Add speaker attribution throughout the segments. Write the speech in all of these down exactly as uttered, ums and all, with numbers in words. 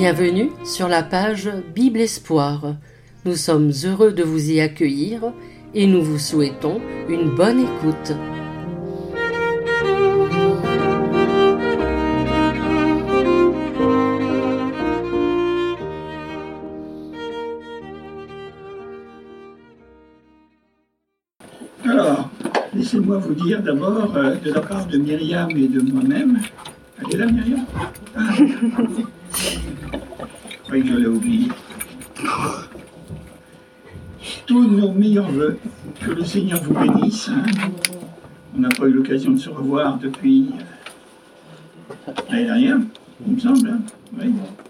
Speaker 1: Bienvenue sur la page Bible Espoir. Nous sommes heureux de vous y accueillir et nous vous souhaitons une bonne écoute.
Speaker 2: Alors, laissez-moi vous dire d'abord, euh, de la part de Myriam et de moi-même. Elle est là, Myriam? Ah. Je croyais que je l'ai oublié. Tous nos meilleurs vœux, que le Seigneur vous bénisse. Hein. On n'a pas eu l'occasion de se revoir depuis euh, l'année dernière, il me semble. Hein. Oui.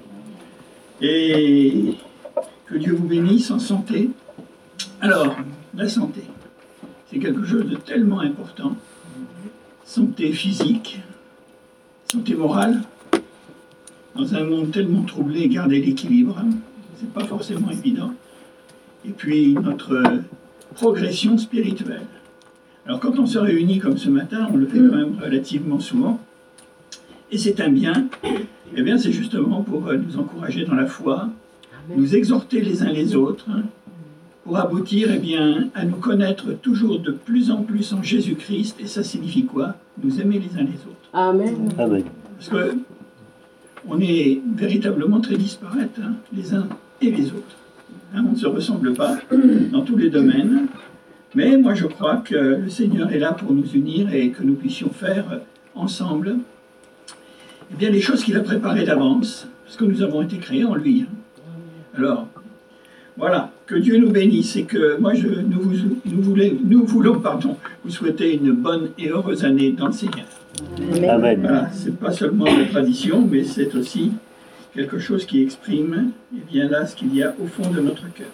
Speaker 2: Et que Dieu vous bénisse en santé. Alors, la santé, c'est quelque chose de tellement important. Santé physique, santé morale. Dans un monde tellement troublé, garder l'équilibre, hein, c'est pas forcément évident. Et puis notre progression spirituelle. Alors quand on se réunit comme ce matin, on le fait quand même relativement souvent, et c'est un bien. Eh bien, c'est justement pour nous encourager dans la foi, nous exhorter les uns les autres, hein, pour aboutir eh bien, à nous connaître toujours de plus en plus en Jésus-Christ. Et ça signifie quoi? Nous aimer les uns les autres.
Speaker 1: Amen.
Speaker 3: Amen.
Speaker 2: Parce que on est véritablement très disparates, hein, les uns et les autres. Hein, on ne se ressemble pas dans tous les domaines. Mais moi, je crois que le Seigneur est là pour nous unir et que nous puissions faire ensemble eh bien, les choses qu'il a préparées d'avance, parce que nous avons été créés en lui. Hein. Alors, voilà, que Dieu nous bénisse et que moi, je, nous, vous, nous, voulez, nous voulons pardon, vous souhaiter une bonne et heureuse année dans le Seigneur.
Speaker 3: Amen.
Speaker 2: Voilà, c'est pas seulement une tradition, mais c'est aussi quelque chose qui exprime eh bien là ce qu'il y a au fond de notre cœur.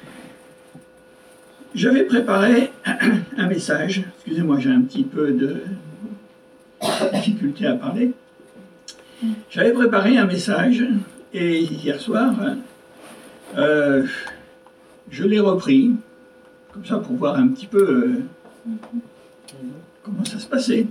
Speaker 2: J'avais préparé un message, excusez-moi, j'ai un petit peu de difficulté à parler. J'avais préparé un message et hier soir, euh, je l'ai repris, comme ça pour voir un petit peu euh, comment ça se passait.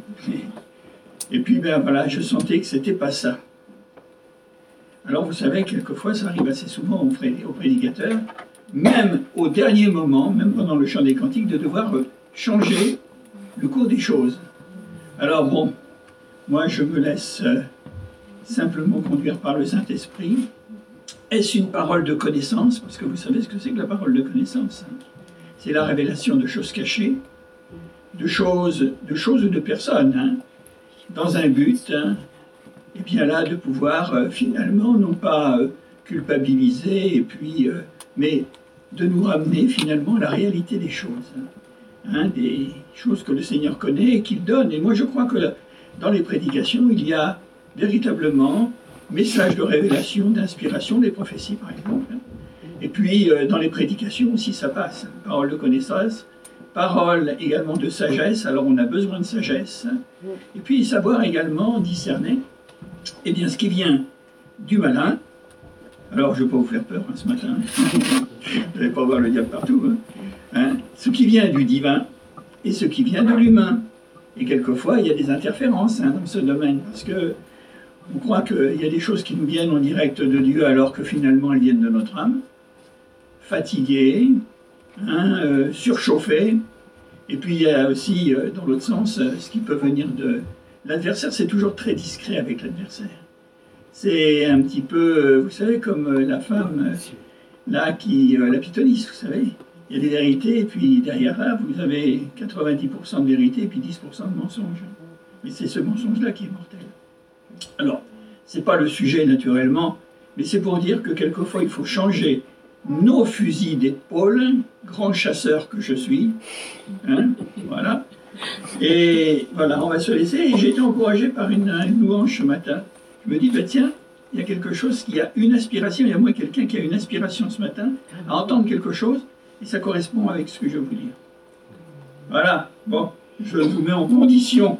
Speaker 2: Et puis, ben voilà, je sentais que c'était pas ça. Alors, vous savez, quelquefois, ça arrive assez souvent aux prédicateurs, même au dernier moment, même pendant le chant des cantiques, de devoir changer le cours des choses. Alors, bon, moi, je me laisse euh, simplement conduire par le Saint-Esprit. Est-ce une parole de connaissance? Parce que vous savez ce que c'est que la parole de connaissance. Hein? C'est la révélation de choses cachées, de choses, de choses ou de personnes, hein? Dans un but, hein, et bien là, de pouvoir euh, finalement, non pas euh, culpabiliser, et puis, euh, mais de nous ramener finalement à la réalité des choses, hein, hein, des choses que le Seigneur connaît et qu'il donne. Et moi, je crois que là, dans les prédications, il y a véritablement message de révélation, d'inspiration, des prophéties, par exemple. Hein. Et puis, euh, dans les prédications aussi, ça passe. Parole de connaissance, parole également de sagesse, alors on a besoin de sagesse. Et puis savoir également discerner eh bien, ce qui vient du malin. Alors je ne vais pas vous faire peur hein, ce matin, vous n'allez pas voir le diable partout. Hein. Hein, ce qui vient du divin et ce qui vient de l'humain. Et quelquefois il y a des interférences hein, dans ce domaine, parce que on croit qu'il y a des choses qui nous viennent en direct de Dieu alors que finalement elles viennent de notre âme, fatiguées, Hein, euh, surchauffé, et puis il y a aussi, euh, dans l'autre sens, euh, ce qui peut venir de l'adversaire. C'est toujours très discret avec l'adversaire. C'est un petit peu, euh, vous savez, comme euh, la femme, euh, là, qui, euh, la pythonisse, vous savez. Il y a des vérités, et puis derrière là, vous avez quatre-vingt-dix pour cent de vérité, et puis dix pour cent de mensonge. Mais c'est ce mensonge-là qui est mortel. Alors, c'est pas le sujet, naturellement, mais c'est pour dire que quelquefois, il faut changer nos fusils d'épaule, grand chasseur que je suis, hein, voilà. Et voilà, on va se laisser. Et j'ai été encouragé par une, une louange ce matin. Je me dis, bah, tiens, il y a quelque chose qui a une aspiration, il y a moi quelqu'un qui a une aspiration ce matin à entendre quelque chose, et ça correspond avec ce que je veux vous dire. Voilà, bon, je vous mets en condition.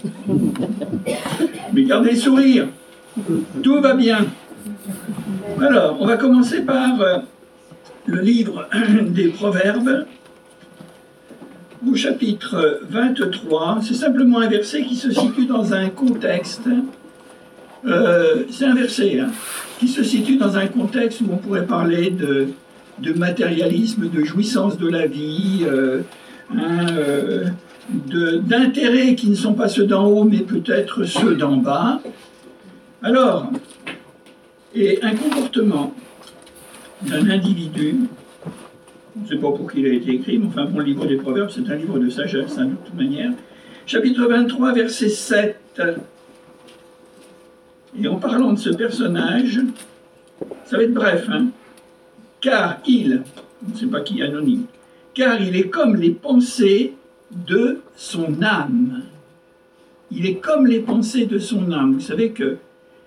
Speaker 2: Mais gardez le sourire, tout va bien. Alors, on va commencer par euh, le livre des Proverbes, au chapitre vingt-trois. C'est simplement un verset qui se situe dans un contexte euh, c'est un verset hein, qui se situe dans un contexte où on pourrait parler de, de matérialisme, de jouissance de la vie, euh, hein, euh, d'intérêts qui ne sont pas ceux d'en haut, mais peut-être ceux d'en bas. Alors, et un comportement d'un individu, on ne sait pas pour qui il a été écrit, mais enfin, bon, le livre des Proverbes, c'est un livre de sagesse, hein, de toute manière. Chapitre vingt-trois, verset sept. Et en parlant de ce personnage, ça va être bref, hein, car il, on ne sait pas qui, anonyme, car il est comme les pensées de son âme. Il est comme les pensées de son âme. Vous savez que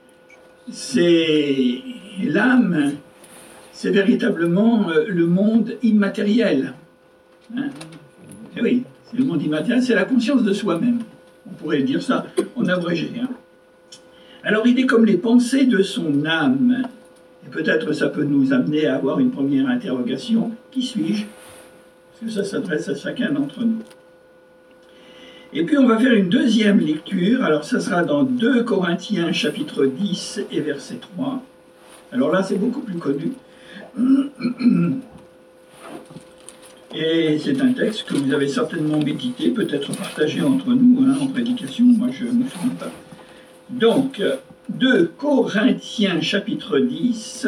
Speaker 2: c'est l'âme, c'est véritablement le monde immatériel. Hein? Et oui, c'est le monde immatériel, c'est la conscience de soi-même. On pourrait dire ça en abrégé. Hein? Alors il est comme les pensées de son âme. Et peut-être ça peut nous amener à avoir une première interrogation. Qui suis-je? Parce que ça s'adresse à chacun d'entre nous. Et puis on va faire une deuxième lecture. Alors ça sera dans deux Corinthiens chapitre dix et verset trois. Alors là c'est beaucoup plus connu. Et c'est un texte que vous avez certainement médité, peut-être partagé entre nous hein, en prédication. Moi je ne me souviens pas. Donc, deux Corinthiens chapitre dix,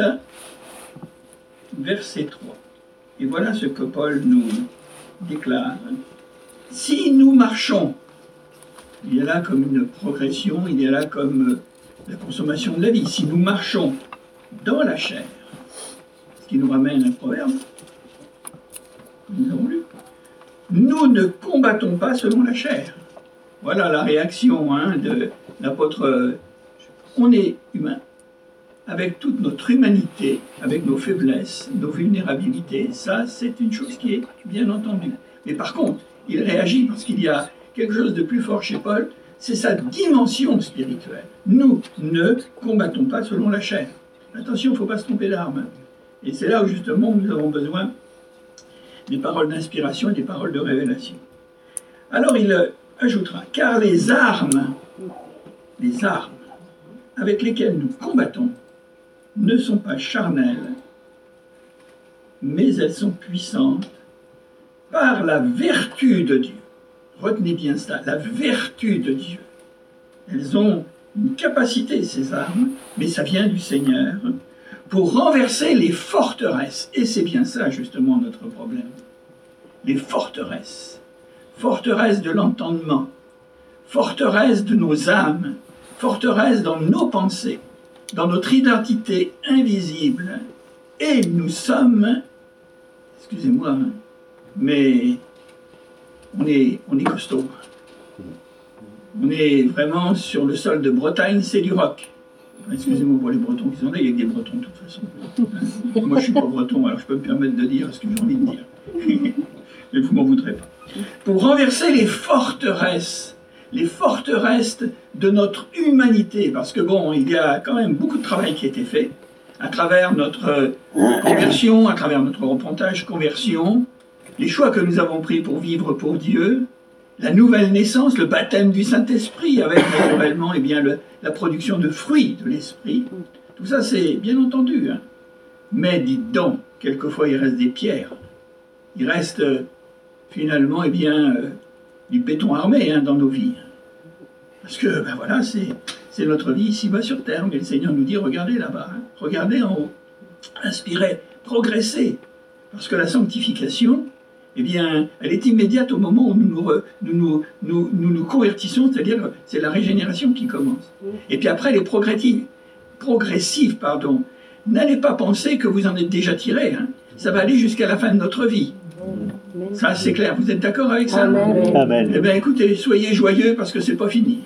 Speaker 2: verset trois. Et voilà ce que Paul nous déclare. Si nous marchons, il y a là comme une progression, il y a là comme la consommation de la vie. Si nous marchons dans la chair, ce qui nous ramène à un proverbe, nous avons lu, nous ne combattons pas selon la chair. Voilà la réaction hein, de l'apôtre. On est humain, avec toute notre humanité, avec nos faiblesses, nos vulnérabilités. Ça, c'est une chose qui est bien entendue. Mais par contre, il réagit parce qu'il y a quelque chose de plus fort chez Paul, c'est sa dimension spirituelle. Nous ne combattons pas selon la chair. Attention, il ne faut pas se tromper d'armes. Et c'est là où justement nous avons besoin des paroles d'inspiration et des paroles de révélation. Alors il ajoutera, car les armes, les armes avec lesquelles nous combattons ne sont pas charnelles, mais elles sont puissantes par la vertu de Dieu. Retenez bien ça, la vertu de Dieu. Elles ont une capacité, ces armes, mais ça vient du Seigneur, pour renverser les forteresses. Et c'est bien ça, justement, notre problème. Les forteresses. Forteresses de l'entendement, forteresses de nos âmes, forteresses dans nos pensées, dans notre identité invisible. Et nous sommes, excusez-moi, hein, mais on est, on est costaud. On est vraiment sur le sol de Bretagne, c'est du rock. Excusez-moi pour les Bretons qui sont là, il y a que des Bretons de toute façon. Moi je ne suis pas breton, alors je peux me permettre de dire ce que j'ai envie de dire. Mais vous ne m'en voudrez pas. Pour renverser les forteresses, les forteresses de notre humanité, parce que bon, il y a quand même beaucoup de travail qui a été fait, à travers notre conversion, à travers notre repentage, conversion, les choix que nous avons pris pour vivre pour Dieu, la nouvelle naissance, le baptême du Saint-Esprit, avec naturellement eh bien, le, la production de fruits de l'Esprit. Tout ça, c'est bien entendu. Hein. Mais dites donc, quelquefois, il reste des pierres. Il reste euh, finalement eh bien, euh, du béton armé hein, dans nos vies. Parce que, ben voilà, c'est notre vie ici-bas sur terre. Mais le Seigneur nous dit, regardez là-bas, hein, regardez en haut, inspirez, progressez. Parce que la sanctification, eh bien, elle est immédiate au moment où nous nous, re, nous, nous, nous, nous, nous convertissons, c'est-à-dire c'est la régénération qui commence. Et puis après, elle est progressive. progressive pardon. N'allez pas penser que vous en êtes déjà tiré. Hein. Ça va aller jusqu'à la fin de notre vie. Ça, c'est clair. Vous êtes d'accord avec ça?
Speaker 3: Amen. Amen.
Speaker 2: Eh bien, écoutez, soyez joyeux parce que c'est pas fini.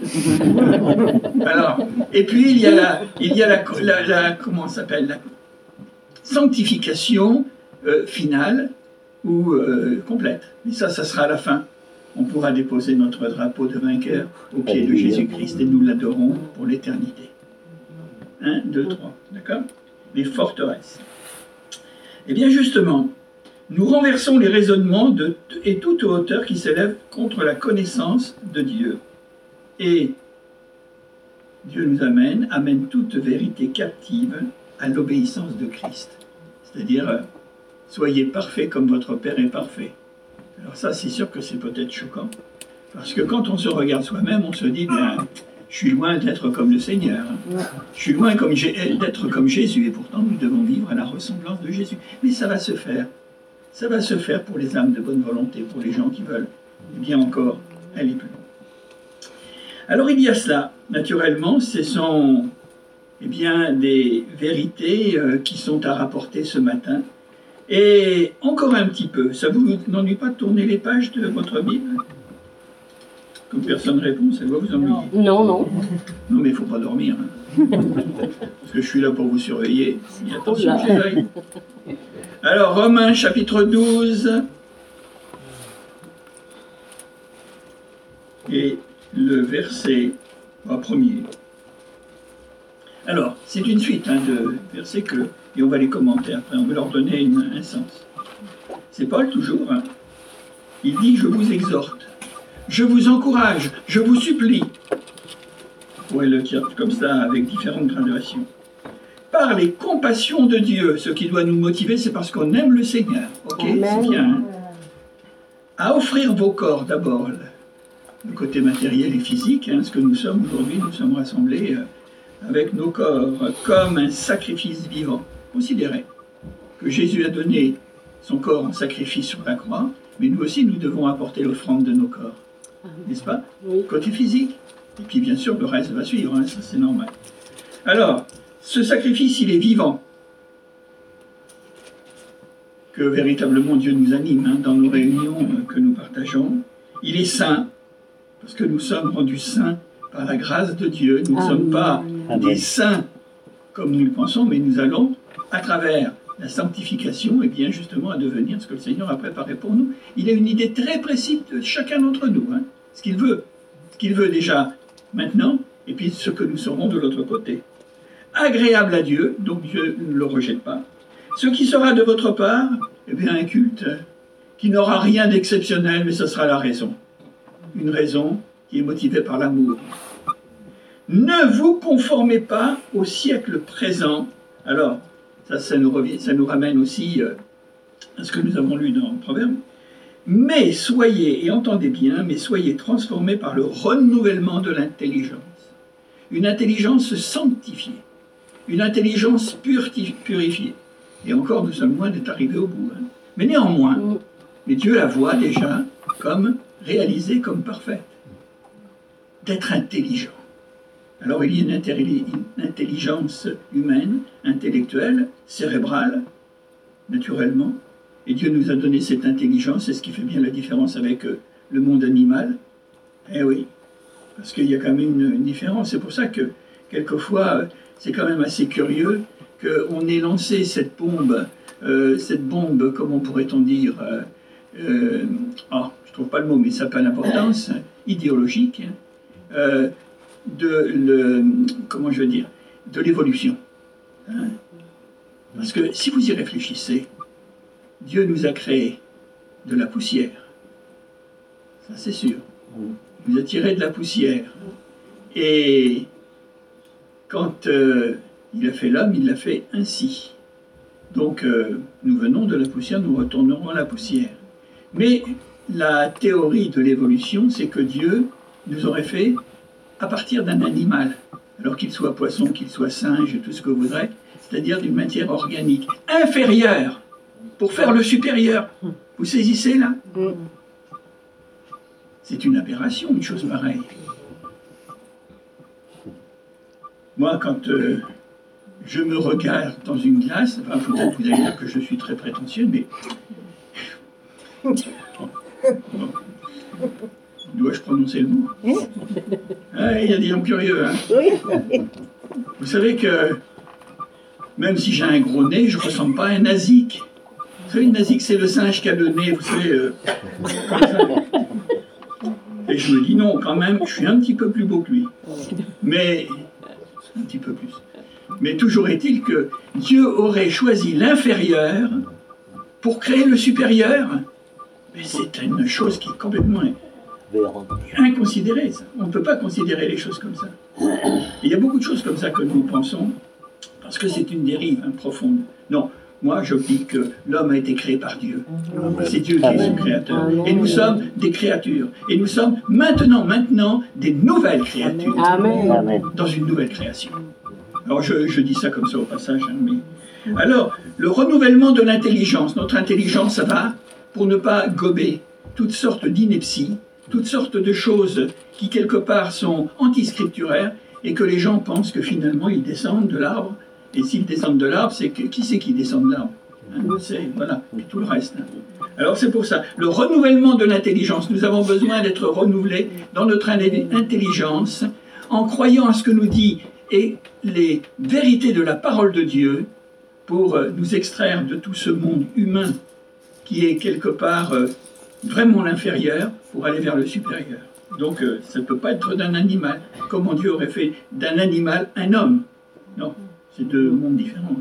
Speaker 2: Alors, et puis, il y a la, il y a la, la, la comment ça s'appelle, la sanctification euh, finale ou euh, complète. Mais ça, ça sera à la fin. On pourra déposer notre drapeau de vainqueur au pied de Jésus-Christ et nous l'adorons pour l'éternité. Un, deux, trois. D'accord? Les forteresses. Eh bien, justement, nous renversons les raisonnements de, et toute hauteur qui s'élève contre la connaissance de Dieu. Et Dieu nous amène, amène toute vérité captive à l'obéissance de Christ. C'est-à-dire, euh, soyez parfaits comme votre Père est parfait. Alors ça, c'est sûr que c'est peut-être choquant. Parce que quand on se regarde soi-même, on se dit, bien, je suis loin d'être comme le Seigneur. Je suis loin comme d'être comme Jésus. Et pourtant, nous devons vivre à la ressemblance de Jésus. Mais ça va se faire. Ça va se faire pour les âmes de bonne volonté, pour les gens qui veulent bien encore aller plus loin. Alors il y a cela. Naturellement, ce sont eh bien, des vérités euh, qui sont à rapporter ce matin. Et encore un petit peu, ça vous n'ennuie pas de tourner les pages de votre Bible? Comme personne ne répond, ça doit vous ennuyer.
Speaker 1: Non, non.
Speaker 2: Non, mais il ne faut pas dormir. Hein. Parce que je suis là pour vous surveiller. Et attention, j'ai l'œil. Alors, Romains chapitre douze. Et le verset bah, premier. Alors, c'est une suite hein, de versets que, et on va les commenter après, on va leur donner une, un sens. C'est Paul toujours. Hein. Il dit, je vous exhorte, je vous encourage, je vous supplie. Vous pourrez le dire comme ça, avec différentes graduations. Par les compassions de Dieu, ce qui doit nous motiver, c'est parce qu'on aime le Seigneur. Ok, c'est bien. Hein. À offrir vos corps d'abord, le côté matériel et physique, hein, ce que nous sommes aujourd'hui, nous sommes rassemblés euh, avec nos corps comme un sacrifice vivant. Considérez que Jésus a donné son corps en sacrifice sur la croix, mais nous aussi nous devons apporter l'offrande de nos corps, n'est-ce pas? Oui. Côté physique, et puis bien sûr le reste va suivre, hein, ça c'est normal. Alors, ce sacrifice il est vivant, que véritablement Dieu nous anime hein, dans nos réunions euh, que nous partageons. Il est saint, parce que nous sommes rendus saints par la grâce de Dieu. Nous ne sommes pas des saints comme nous le pensons, mais nous allons, à travers la sanctification, et bien justement à devenir ce que le Seigneur a préparé pour nous. Il a une idée très précise de chacun d'entre nous, hein, ce qu'il veut. Ce qu'il veut déjà maintenant, et puis ce que nous serons de l'autre côté. Agréable à Dieu, donc Dieu ne le rejette pas. Ce qui sera de votre part, eh bien un culte qui n'aura rien d'exceptionnel, mais ce sera la raison. Une raison qui est motivée par l'amour. Ne vous conformez pas au siècle présent. Alors, ça, ça, nous, revient, ça nous ramène aussi euh, à ce que nous avons lu dans le Proverbe. Mais soyez, et entendez bien, mais soyez transformés par le renouvellement de l'intelligence. Une intelligence sanctifiée. Une intelligence purifiée. Et encore, nous sommes loin d'être arrivés au bout. Hein. Mais néanmoins, mais Dieu la voit déjà comme réalisée, comme parfaite. D'être intelligent. Alors il y a une, une intelligence humaine, intellectuelle, cérébrale, naturellement. Et Dieu nous a donné cette intelligence, c'est ce qui fait bien la différence avec euh, le monde animal. Eh oui, parce qu'il y a quand même une, une différence. C'est pour ça que, quelquefois, c'est quand même assez curieux qu'on ait lancé cette bombe, euh, cette bombe, comment pourrait-on dire, euh, euh, oh, je ne trouve pas le mot, mais ça n'a pas d'importance, idéologique, euh, de, le, comment je veux dire, de l'évolution. Hein? Parce que si vous y réfléchissez, Dieu nous a créé de la poussière. Ça, c'est sûr. Il nous a tiré de la poussière. Et quand euh, il a fait l'homme, il l'a fait ainsi. Donc, euh, nous venons de la poussière, nous retournerons à la poussière. Mais la théorie de l'évolution, c'est que Dieu nous aurait fait à partir d'un animal, alors qu'il soit poisson, qu'il soit singe, tout ce que vous voudrez, c'est-à-dire d'une matière organique inférieure, pour faire le supérieur. Vous saisissez là? C'est une aberration, une chose pareille. Moi, quand euh, je me regarde dans une glace, enfin, peut-être vous allez dire que je suis très prétentieux, mais... Bon. Dois-je prononcer le mot? Ah, il y a des gens curieux, hein? Vous savez que, même si j'ai un gros nez, je ne ressemble pas à un nasique. Vous savez, le nasique, c'est le singe qui a le nez, vous savez, euh, comme ça. Et je me dis, non, quand même, je suis un petit peu plus beau que lui. Mais, un petit peu plus. Mais toujours est-il que Dieu aurait choisi l'inférieur pour créer le supérieur. Mais c'est une chose qui est complètement Inconsidéré, ça. On ne peut pas considérer les choses comme ça. Et il y a beaucoup de choses comme ça que nous pensons, parce que c'est une dérive hein, profonde. Non, moi j'oublie que l'homme a été créé par Dieu. C'est Dieu qui est son créateur. Et nous sommes des créatures. Et nous sommes maintenant, maintenant, des nouvelles créatures.
Speaker 1: Amen.
Speaker 2: Dans une nouvelle création. Alors je, je dis ça comme ça au passage. Hein, mais... Alors, le renouvellement de l'intelligence. Notre intelligence, ça va pour ne pas gober toutes sortes d'inepties, toutes sortes de choses qui quelque part sont antiscripturaires et que les gens pensent que finalement ils descendent de l'arbre. Et s'ils descendent de l'arbre, c'est que, qui c'est qui descend de l'arbre hein, c'est, voilà, et tout le reste. Hein. Alors c'est pour ça, le renouvellement de l'intelligence, nous avons besoin d'être renouvelés dans notre intelligence en croyant à ce que nous dit et les vérités de la parole de Dieu pour nous extraire de tout ce monde humain qui est quelque part euh, vraiment l'inférieur pour aller vers le supérieur. Donc euh, ça ne peut pas être d'un animal. Comment Dieu aurait fait d'un animal un homme? Non, c'est deux mondes différents.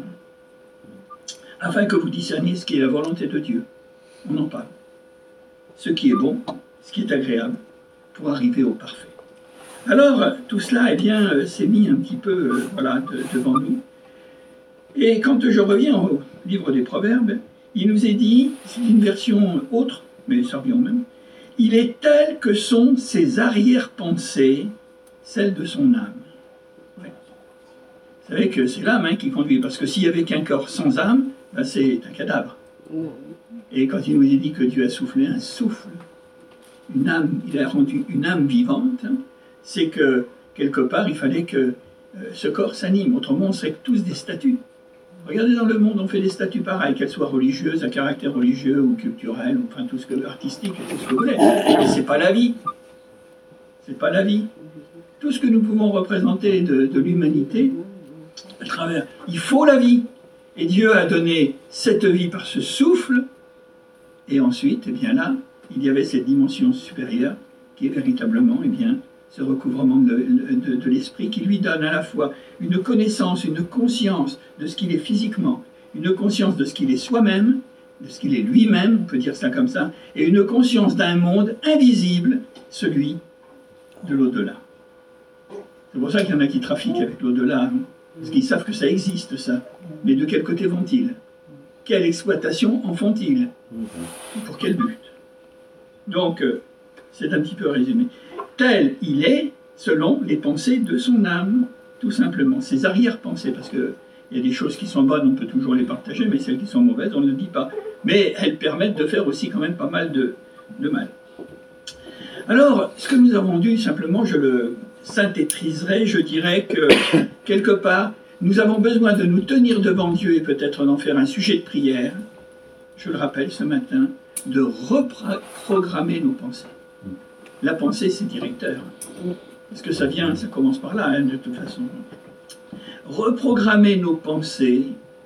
Speaker 2: Afin que vous discerniez ce qui est la volonté de Dieu. On en parle. Ce qui est bon, ce qui est agréable, pour arriver au parfait. Alors, tout cela, eh bien, euh, s'est mis un petit peu euh, voilà, de, devant nous. Et quand je reviens au livre des Proverbes, il nous est dit, c'est une version autre, mais ça revient au même, il est tel que sont ses arrière-pensées, celles de son âme. Ouais. Vous savez que c'est l'âme hein, qui conduit, parce que s'il n'y avait qu'un corps sans âme, ben c'est un cadavre. Et quand il nous est dit que Dieu a soufflé un souffle, une âme, il a rendu une âme vivante, hein, c'est que quelque part il fallait que euh, ce corps s'anime, autrement on serait tous des statues. Regardez dans le monde, on fait des statues pareilles, qu'elles soient religieuses, à caractère religieux ou culturel, ou enfin tout ce que artistique, tout ce que vous voulez. Mais c'est pas la vie. C'est pas la vie. Tout ce que nous pouvons représenter de, de l'humanité, à travers, il faut la vie. Et Dieu a donné cette vie par ce souffle, et ensuite, eh bien là, il y avait cette dimension supérieure qui est véritablement, eh bien, ce recouvrement de, de, de l'esprit qui lui donne à la fois une connaissance, une conscience de ce qu'il est physiquement, une conscience de ce qu'il est soi-même, de ce qu'il est lui-même, on peut dire ça comme ça, et une conscience d'un monde invisible, celui de l'au-delà. C'est pour ça qu'il y en a qui trafiquent avec l'au-delà, hein, parce qu'ils savent que ça existe, ça. Mais de quel côté vont-ils? Quelle exploitation en font-ils? Pour quel but? Donc, euh, c'est un petit peu résumé. Tel il est, selon les pensées de son âme, tout simplement. Ses arrière-pensées, parce qu'il y a des choses qui sont bonnes, on peut toujours les partager, mais celles qui sont mauvaises, on ne le dit pas. Mais elles permettent de faire aussi quand même pas mal de, de mal. Alors, ce que nous avons dû, simplement, je le synthétiserai, je dirais que, quelque part, nous avons besoin de nous tenir devant Dieu et peut-être d'en faire un sujet de prière, je le rappelle ce matin, de reprogrammer nos pensées. La pensée, c'est directeur. Parce que ça vient, ça commence par là, hein, de toute façon. Reprogrammer nos pensées,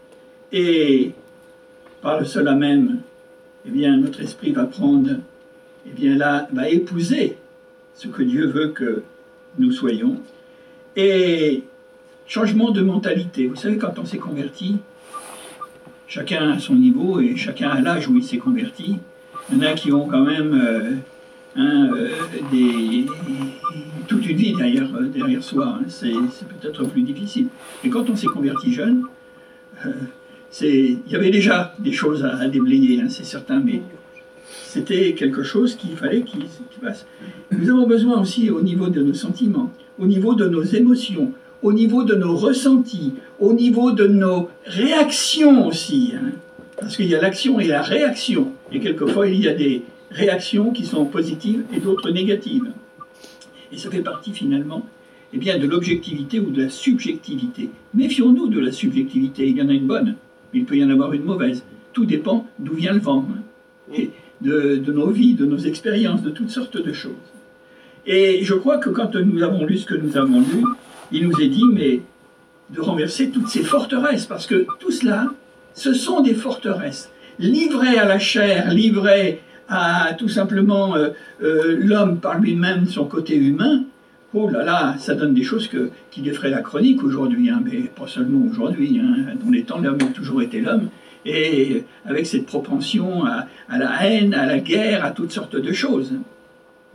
Speaker 2: et par le cela même, eh bien, notre esprit va prendre, eh bien là, va épouser ce que Dieu veut que nous soyons. Et changement de mentalité. Vous savez, quand on s'est converti, chacun à son niveau et chacun à l'âge où il s'est converti, il y en a qui ont quand même... Euh, Hein, euh, des, toute une vie derrière, euh, derrière soi, hein, c'est, c'est peut-être plus difficile. Et quand on s'est converti jeune, euh, c'est, il y avait déjà des choses à, à déblayer, hein, c'est certain, mais c'était quelque chose qu'il fallait qu'il, qu'il passe. Nous avons besoin aussi au niveau de nos sentiments, au niveau de nos émotions, au niveau de nos ressentis, au niveau de nos réactions aussi, hein, parce qu'il y a l'action et la réaction, et quelquefois il y a des réactions qui sont positives et d'autres négatives. Et ça fait partie finalement eh bien, de l'objectivité ou de la subjectivité. Méfions-nous de la subjectivité, il y en a une bonne, mais il peut y en avoir une mauvaise. Tout dépend d'où vient le vent, hein, et de, de nos vies, de nos expériences, de toutes sortes de choses. Et je crois que quand nous avons lu ce que nous avons lu, il nous est dit, mais de renverser toutes ces forteresses, parce que tout cela, ce sont des forteresses, livrées à la chair, livrées à tout simplement euh, euh, l'homme par lui-même, son côté humain. Oh là là, ça donne des choses que, qui défraient la chronique aujourd'hui, hein, mais pas seulement aujourd'hui. Hein. Dans les temps, l'homme a toujours été l'homme, et avec cette propension à, à la haine, à la guerre, à toutes sortes de choses.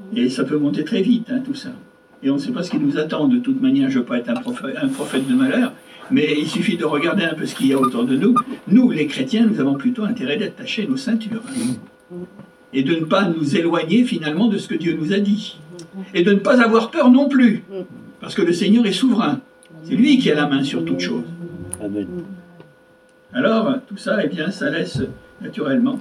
Speaker 2: Et ça peut monter très vite, hein, tout ça. Et on ne sait pas ce qui nous attend. De toute manière, je ne veux pas être un prophète, un prophète de malheur, mais il suffit de regarder un peu ce qu'il y a autour de nous. Nous, les chrétiens, nous avons plutôt intérêt d'attacher nos ceintures. Hein, et de ne pas nous éloigner finalement de ce que Dieu nous a dit. Et de ne pas avoir peur non plus. Parce que le Seigneur est souverain. C'est lui qui a la main sur toute chose.
Speaker 3: Amen.
Speaker 2: Alors, tout ça, eh bien, ça laisse naturellement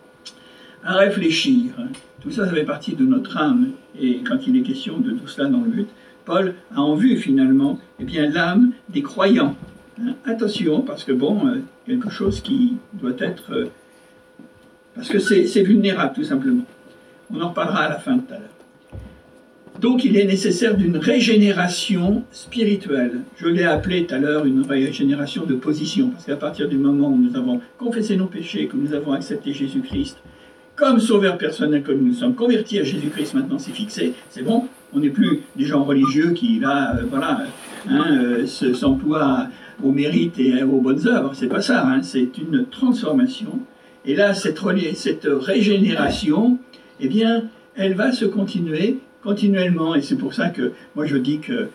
Speaker 2: à réfléchir. Tout ça, ça fait partie de notre âme. Et quand il est question de tout cela dans le but, Paul a en vue finalement eh bien, l'âme des croyants. Hein, attention, parce que bon, euh, quelque chose qui doit être... Euh, parce que c'est vulnérable, tout simplement. On en reparlera à la fin tout à l'heure. Donc, il est nécessaire d'une régénération spirituelle. Je l'ai appelé tout à l'heure une régénération de position, parce qu'à partir du moment où nous avons confessé nos péchés, que nous avons accepté Jésus-Christ comme sauveur personnel, que nous nous sommes convertis à Jésus-Christ, maintenant c'est fixé, c'est bon, on n'est plus des gens religieux qui, là, euh, voilà, hein, euh, s'emploient au mérite et aux bonnes œuvres, c'est pas ça, hein, c'est une transformation. Et là, cette, cette régénération, eh bien, elle va se continuer continuellement, et c'est pour ça que moi je dis que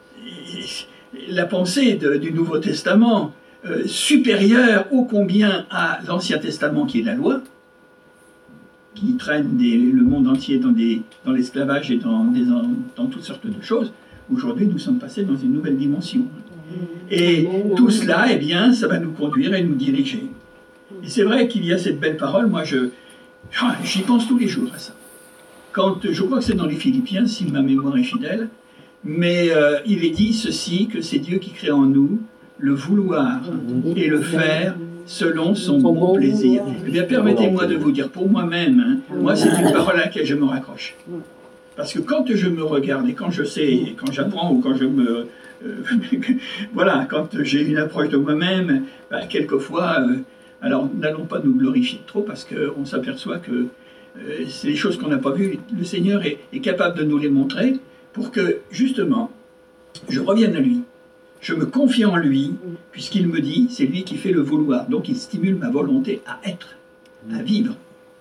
Speaker 2: la pensée de, du Nouveau Testament, euh, supérieure ô combien à l'Ancien Testament qui est la loi, qui traîne des, le monde entier dans, des, dans l'esclavage et dans, des, dans toutes sortes de choses, aujourd'hui nous sommes passés dans une nouvelle dimension. Et tout cela, eh bien, ça va nous conduire et nous diriger. Et c'est vrai qu'il y a cette belle parole, moi je j'y pense tous les jours à ça. Quand, je crois que c'est dans les Philippiens, si ma mémoire est fidèle, mais euh, il est dit ceci, que c'est Dieu qui crée en nous le vouloir et le faire selon son bon plaisir. Eh bien, permettez-moi de vous dire, pour moi-même, hein, moi c'est une parole à laquelle je me raccroche. Parce que quand je me regarde et quand je sais, quand j'apprends ou quand je me... Euh, voilà, quand j'ai une approche de moi-même, ben, quelquefois, euh, alors n'allons pas nous glorifier trop parce qu'on s'aperçoit que Euh, c'est les choses qu'on n'a pas vues. Le Seigneur est, est capable de nous les montrer pour que, justement, je revienne à lui. Je me confie en lui, puisqu'il me dit, c'est lui qui fait le vouloir. Donc il stimule ma volonté à être, à vivre.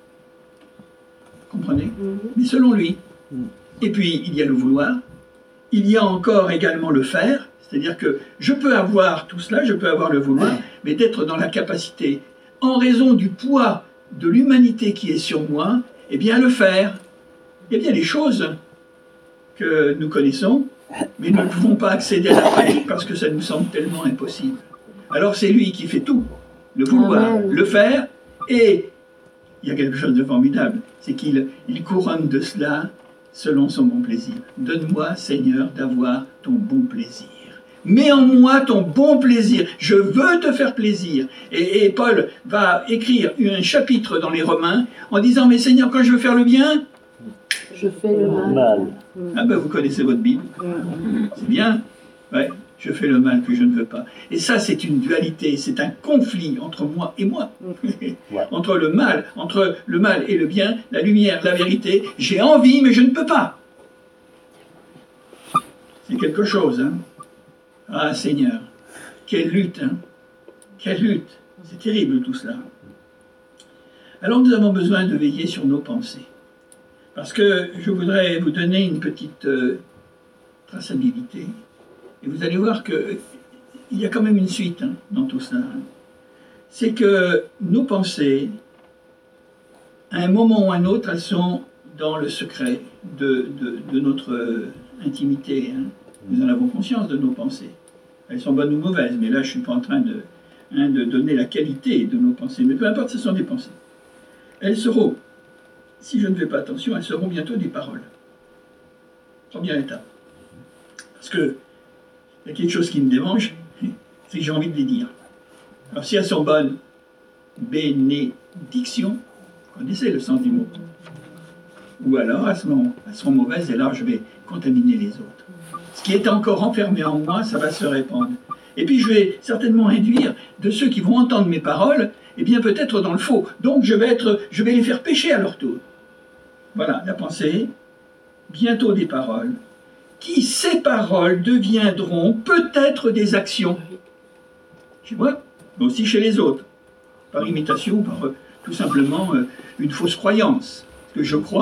Speaker 2: Comprenez? Mais selon lui. Et puis, il y a le vouloir. Il y a encore également le faire. C'est-à-dire que je peux avoir tout cela, je peux avoir le vouloir, mais d'être dans la capacité, en raison du poids de l'humanité qui est sur moi, eh bien le faire. Il y a bien des choses que nous connaissons, mais nous ne pouvons pas accéder à la pratique parce que ça nous semble tellement impossible. Alors c'est lui qui fait tout, le vouloir, Amen. Le faire, et il y a quelque chose de formidable, c'est qu'il il couronne de cela selon son bon plaisir. Donne-moi, Seigneur, d'avoir ton bon plaisir. Mets en moi ton bon plaisir. Je veux te faire plaisir. Et, et Paul va écrire un chapitre dans les Romains en disant, mais Seigneur, quand je veux faire le bien,
Speaker 1: je fais le mal.
Speaker 3: mal.
Speaker 2: Ah ben vous connaissez votre Bible. C'est bien. Ouais, je fais le mal que je ne veux pas. Et ça, c'est une dualité, c'est un conflit entre moi et moi. Ouais. Entre le mal, entre le mal et le bien, la lumière, la vérité. J'ai envie, mais je ne peux pas. C'est quelque chose, hein. Ah Seigneur, quelle lutte, hein? Quelle lutte, c'est terrible tout cela. Alors nous avons besoin de veiller sur nos pensées. Parce que je voudrais vous donner une petite euh, traçabilité. Et vous allez voir qu'il y a quand même une suite hein, dans tout cela. Hein. C'est que nos pensées, à un moment ou à un autre, elles sont dans le secret de, de, de notre euh, intimité. Hein. Nous en avons conscience de nos pensées. Elles sont bonnes ou mauvaises, mais là je ne suis pas en train de, hein, de donner la qualité de nos pensées. Mais peu importe, ce sont des pensées. Elles seront, si je ne fais pas attention, elles seront bientôt des paroles. Première étape. Parce que il y a quelque chose qui me dérange, c'est que j'ai envie de les dire. Alors si elles sont bonnes, bénédiction, vous connaissez le sens du mot. Ou alors elles seront, elles seront mauvaises et là je vais contaminer les autres. Ce qui est encore enfermé en moi, ça va se répandre. Et puis je vais certainement induire de ceux qui vont entendre mes paroles, eh bien peut-être dans le faux. Donc je vais, être, je vais les faire pécher à leur tour. Voilà, la pensée, bientôt des paroles, qui ces paroles deviendront peut-être des actions. Chez moi, mais aussi chez les autres. Par imitation, par euh, tout simplement euh, une fausse croyance. Ce que je crois,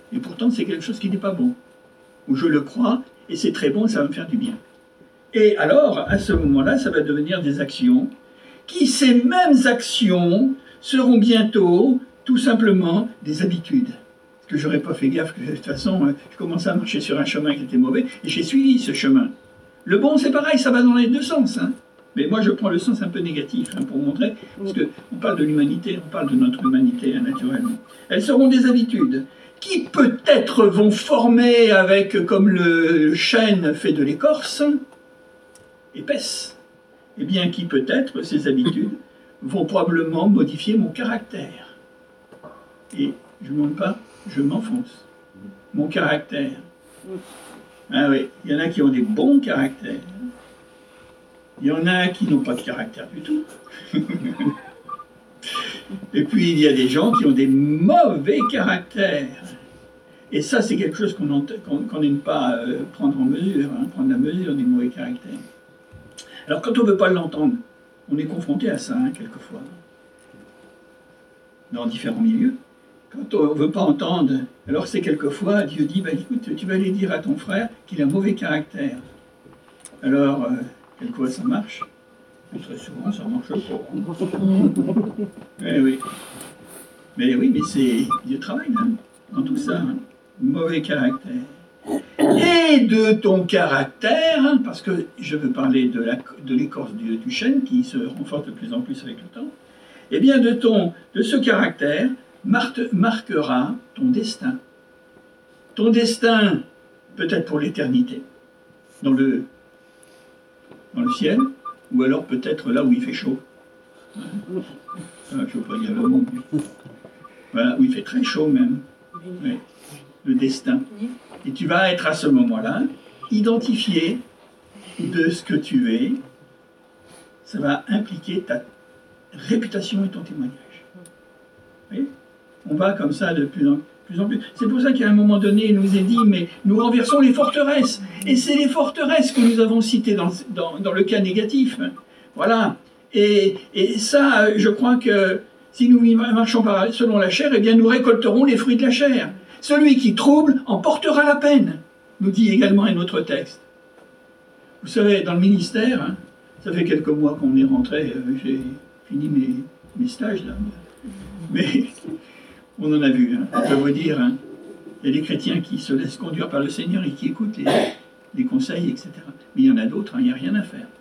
Speaker 2: Et pourtant, c'est quelque chose qui n'est pas bon. Ou je le crois, et c'est très bon, ça va me faire du bien. Et alors, à ce moment-là, ça va devenir des actions, qui, ces mêmes actions, seront bientôt, tout simplement, des habitudes. Parce que je n'aurais pas fait gaffe, que de toute façon, je commençais à marcher sur un chemin qui était mauvais, et j'ai suivi ce chemin. Le bon, c'est pareil, ça va dans les deux sens. Hein. Mais moi, je prends le sens un peu négatif, hein, pour montrer, parce qu'on parle de l'humanité, on parle de notre humanité, hein, naturellement. Elles seront des habitudes, qui peut-être vont former avec, comme le chêne fait de l'écorce, épaisse. Eh bien, qui peut-être, ces habitudes, vont probablement modifier mon caractère. Et, je ne montre pas, je m'enfonce. Mon caractère. Ah oui, il y en a qui ont des bons caractères. Il y en a qui n'ont pas de caractère du tout. Et puis, il y a des gens qui ont des mauvais caractères. Et ça, c'est quelque chose qu'on qu'on n'aime pas euh, prendre en mesure, hein, prendre la mesure des mauvais caractères. Alors, quand on ne veut pas l'entendre, on est confronté à ça, hein, quelquefois, dans différents milieux. Quand on ne veut pas entendre, alors c'est quelquefois, Dieu dit, bah, écoute, tu vas aller dire à ton frère qu'il a un mauvais caractère. Alors, euh, quelquefois ça marche, mais très souvent ça ne marche pas. Eh oui. Mais oui, mais c'est Dieu travaille hein, dans tout ça, hein. Mauvais caractère. Et de ton caractère, hein, parce que je veux parler de l'écorce du, du chêne qui se renforce de plus en plus avec le temps, eh bien de, ton, de ce caractère marque, marquera ton destin. Ton destin, peut-être pour l'éternité, dans le, dans le ciel, ou alors peut-être là où il fait chaud. Ah, je ne veux pas dire le mot. Voilà, où il fait très chaud même. Oui. Le destin. Et tu vas être à ce moment-là identifié de ce que tu es. Ça va impliquer ta réputation et ton témoignage. Oui. On va comme ça de plus en plus. En plus. C'est pour ça qu'à un moment donné, il nous est dit, mais nous renversons les forteresses. Et c'est les forteresses que nous avons citées dans, dans, dans le cas négatif. Voilà. Et, et ça, je crois que si nous marchons par, selon la chair, eh bien nous récolterons les fruits de la chair. Celui qui trouble en portera la peine, nous dit également un autre texte. Vous savez, dans le ministère, hein, ça fait quelques mois qu'on est rentré, euh, j'ai fini mes, mes stages là, mais on en a vu, hein, je peux vous dire, hein, il y a des chrétiens qui se laissent conduire par le Seigneur et qui écoutent les, les conseils, et cetera. Mais il y en a d'autres, hein, il n'y a rien à faire.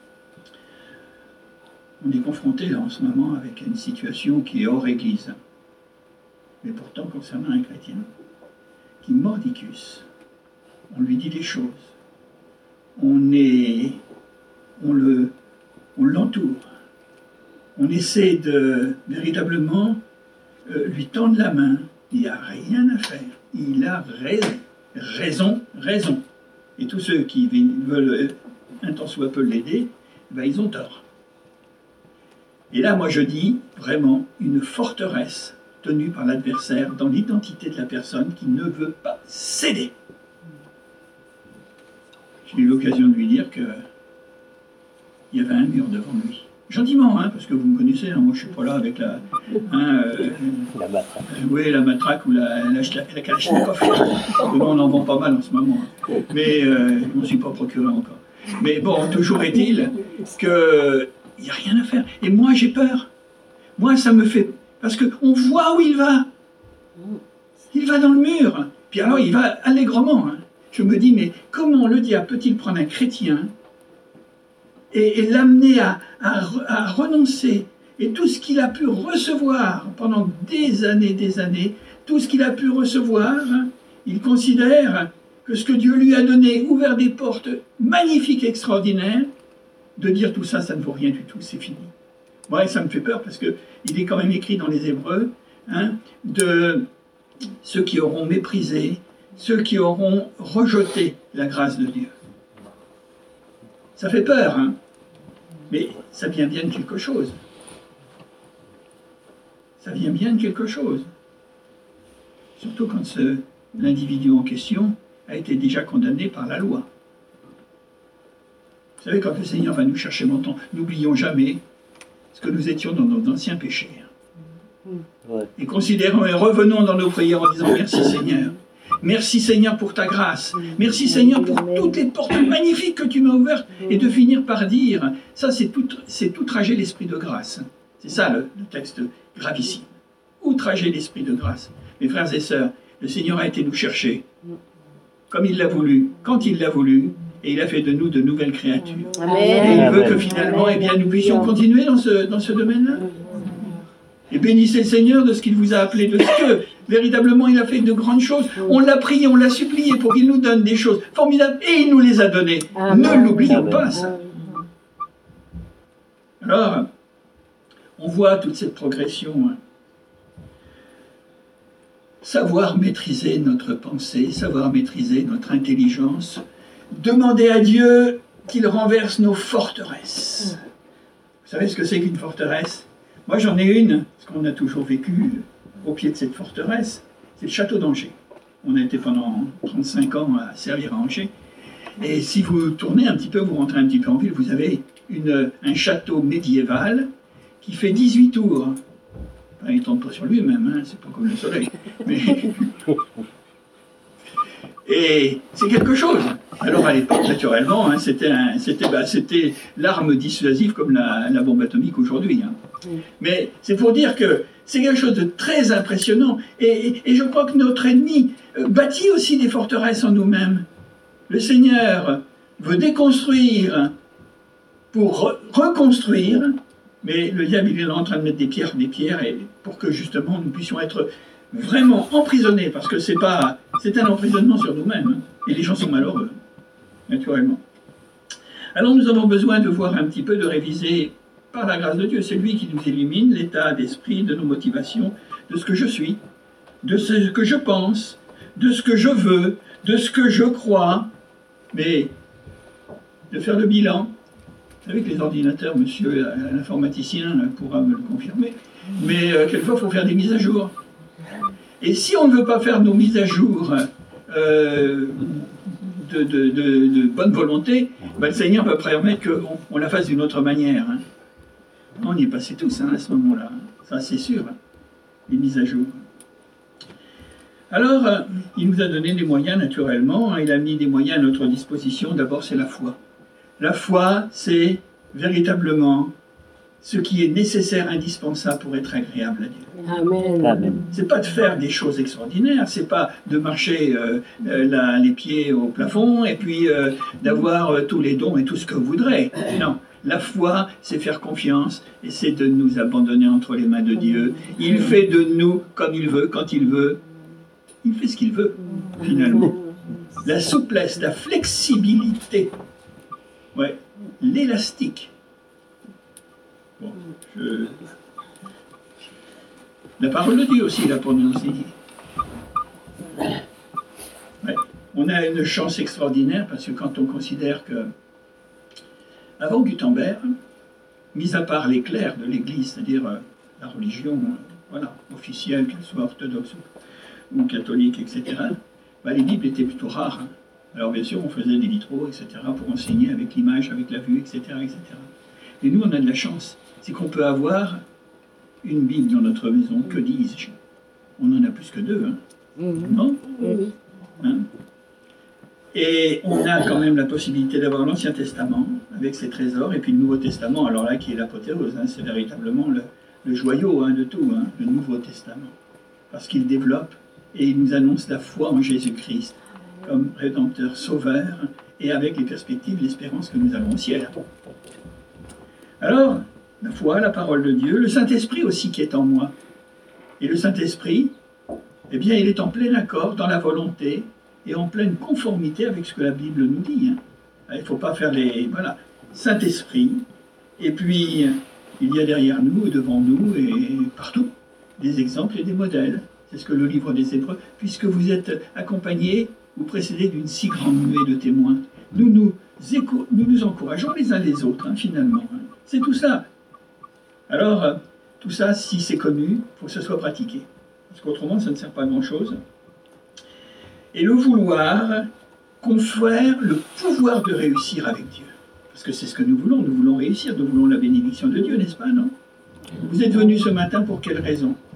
Speaker 2: On est confronté là, en ce moment avec une situation qui est hors Église. Mais pourtant, concernant un chrétien qui mordicus, on lui dit des choses. On est, on le, on l'entoure. On essaie de véritablement euh, lui tendre la main. Il n'y a rien à faire. Il a raison, raison, raison. Et tous ceux qui veulent un tant soit peu l'aider, ben, ils ont tort. Et là, moi, je dis vraiment une forteresse tenue par l'adversaire dans l'identité de la personne qui ne veut pas céder. J'ai eu l'occasion de lui dire qu'il y avait un mur devant lui. Gentiment, hein, parce que vous me connaissez, hein, moi je ne suis pas là avec la... Hein, euh,
Speaker 3: la matraque.
Speaker 2: Euh, oui, la matraque ou la, la, la, la kalachnikov. On en vend pas mal en ce moment. Hein. Mais euh, je ne m'en suis pas procuré encore. Mais bon, toujours est-il qu'il n'y a rien à faire. Et moi, j'ai peur. Moi, ça me fait... Parce qu'on voit où il va. Il va dans le mur. Puis alors, il va allègrement. Hein. Je me dis, mais comment le diable peut-il prendre un chrétien et, et l'amener à, à, à renoncer, et tout ce qu'il a pu recevoir pendant des années, des années, tout ce qu'il a pu recevoir, il considère que ce que Dieu lui a donné, ouvert des portes magnifiques, extraordinaires, de dire tout ça, ça ne vaut rien du tout, c'est fini. Ouais, ça me fait peur parce qu'il est quand même écrit dans les Hébreux, hein, de ceux qui auront méprisé, ceux qui auront rejeté la grâce de Dieu. Ça fait peur, hein, mais ça vient bien de quelque chose. Ça vient bien de quelque chose. Surtout quand ce, l'individu en question a été déjà condamné par la loi. Vous savez, quand le Seigneur va nous chercher longtemps, n'oublions jamais ce que nous étions dans nos anciens péchés. Ouais. Et considérons et revenons dans nos prières en disant merci Seigneur. Merci Seigneur pour ta grâce. Merci Seigneur pour toutes les portes magnifiques que tu m'as ouvertes. Et de finir par dire, ça c'est tout, c'est outrager l'esprit de grâce. C'est ça le, le texte gravissime. Outrager l'esprit de grâce. Mes frères et sœurs, le Seigneur a été nous chercher, comme il l'a voulu, quand il l'a voulu, et il a fait de nous de nouvelles créatures.
Speaker 3: Amen.
Speaker 2: Et il veut que finalement, eh bien, nous puissions continuer dans ce, dans ce domaine-là. Et bénissez le Seigneur de ce qu'il vous a appelé, de ce que véritablement il a fait de grandes choses. On l'a prié, on l'a supplié pour qu'il nous donne des choses formidables, et il nous les a données. Amen. Ne l'oublions pas, ça. Alors, on voit toute cette progression. Hein. Savoir maîtriser notre pensée, savoir maîtriser notre intelligence, demander à Dieu qu'il renverse nos forteresses. Vous savez ce que c'est qu'une forteresse? Moi j'en ai une, parce qu'on a toujours vécu au pied de cette forteresse, c'est le château d'Angers. On a été pendant trente-cinq ans à servir à Angers. Et si vous tournez un petit peu, vous rentrez un petit peu en ville, vous avez une, un château médiéval qui fait dix-huit tours. Enfin, il ne tombe pas sur lui-même, hein, c'est pas comme le soleil. Mais... Et c'est quelque chose. Alors à l'époque, naturellement, hein, c'était, un, c'était, bah, c'était l'arme dissuasive comme la, la bombe atomique aujourd'hui. Hein. Mais c'est pour dire que c'est quelque chose de très impressionnant. Et, et, et je crois que notre ennemi euh, bâtit aussi des forteresses en nous-mêmes. Le Seigneur veut déconstruire pour re- reconstruire, mais le diable il est en train de mettre des pierres, des pierres, et pour que justement nous puissions être vraiment emprisonnés, parce que c'est pas, c'est un emprisonnement sur nous-mêmes, hein, et les gens sont malheureux, naturellement. Alors nous avons besoin de voir un petit peu, de réviser, par la grâce de Dieu, c'est lui qui nous illumine, l'état d'esprit, de nos motivations, de ce que je suis, de ce que je pense, de ce que je veux, de ce que je crois, mais de faire le bilan. Vous savez que les ordinateurs, monsieur l'informaticien pourra me le confirmer, mais euh, quelquefois il faut faire des mises à jour. Et si on ne veut pas faire nos mises à jour euh, de, de, de, de bonne volonté, ben, le Seigneur peut permettre qu'on on la fasse d'une autre manière. Hein. On y est passé tous hein, à ce moment-là, ça c'est sûr, hein, les mises à jour. Alors, euh, il nous a donné des moyens naturellement, hein, il a mis des moyens à notre disposition. D'abord, c'est la foi. La foi, c'est véritablement ce qui est nécessaire, indispensable pour être agréable à Dieu.
Speaker 3: Amen. Amen.
Speaker 2: C'est pas de faire des choses extraordinaires, c'est pas de marcher euh, euh, la, les pieds au plafond et puis euh, d'avoir euh, tous les dons et tout ce que vous voudrez. Non, la foi, c'est faire confiance et c'est de nous abandonner entre les mains de Dieu. Il fait de nous comme il veut, quand il veut. Il fait ce qu'il veut, finalement. La souplesse, la flexibilité, ouais, l'élastique. Bon, je... La parole de Dieu aussi, là, pour nous enseigner. Ouais. On a une chance extraordinaire, parce que quand on considère que, avant Gutenberg, mis à part les clercs de l'Église, c'est-à-dire euh, la religion euh, voilà, officielle, qu'elle soit orthodoxe ou catholique, et cetera, bah, les Bibles étaient plutôt rares. Hein. Alors bien sûr, on faisait des vitraux, et cetera, pour enseigner avec l'image, avec la vue, et cetera, et cetera. Et nous, on a de la chance. C'est qu'on peut avoir une Bible dans notre maison. Que dis-je? On en a plus que deux, hein. Mmh. Non?
Speaker 3: Oui.
Speaker 2: Hein? Et on a quand même la possibilité d'avoir l'Ancien Testament, avec ses trésors, et puis le Nouveau Testament, alors là, qui est l'apothéose, hein, c'est véritablement le, le joyau hein, de tout, hein, le Nouveau Testament. Parce qu'il développe et il nous annonce la foi en Jésus-Christ comme Rédempteur, Sauveur, et avec les perspectives, l'espérance que nous avons au ciel. Alors, la foi, la parole de Dieu, le Saint-Esprit aussi qui est en moi. Et le Saint-Esprit, eh bien, il est en plein accord dans la volonté et en pleine conformité avec ce que la Bible nous dit. Hein. Il ne faut pas faire les... Voilà, Saint-Esprit, et puis il y a derrière nous, devant nous, et partout, des exemples et des modèles. C'est ce que le livre des Hébreux, puisque vous êtes accompagnés ou précédés d'une si grande nuée de témoins. Nous nous, éco... nous, nous encourageons les uns les autres, hein, finalement. Hein. C'est tout ça. Alors, euh, tout ça, si c'est connu, il faut que ce soit pratiqué. Parce qu'autrement, ça ne sert pas à grand-chose. Et le vouloir confère le pouvoir de réussir avec Dieu. Parce que c'est ce que nous voulons. Nous voulons réussir, nous voulons la bénédiction de Dieu, n'est-ce pas, non? Vous êtes venus ce matin pour quelle raison? Parce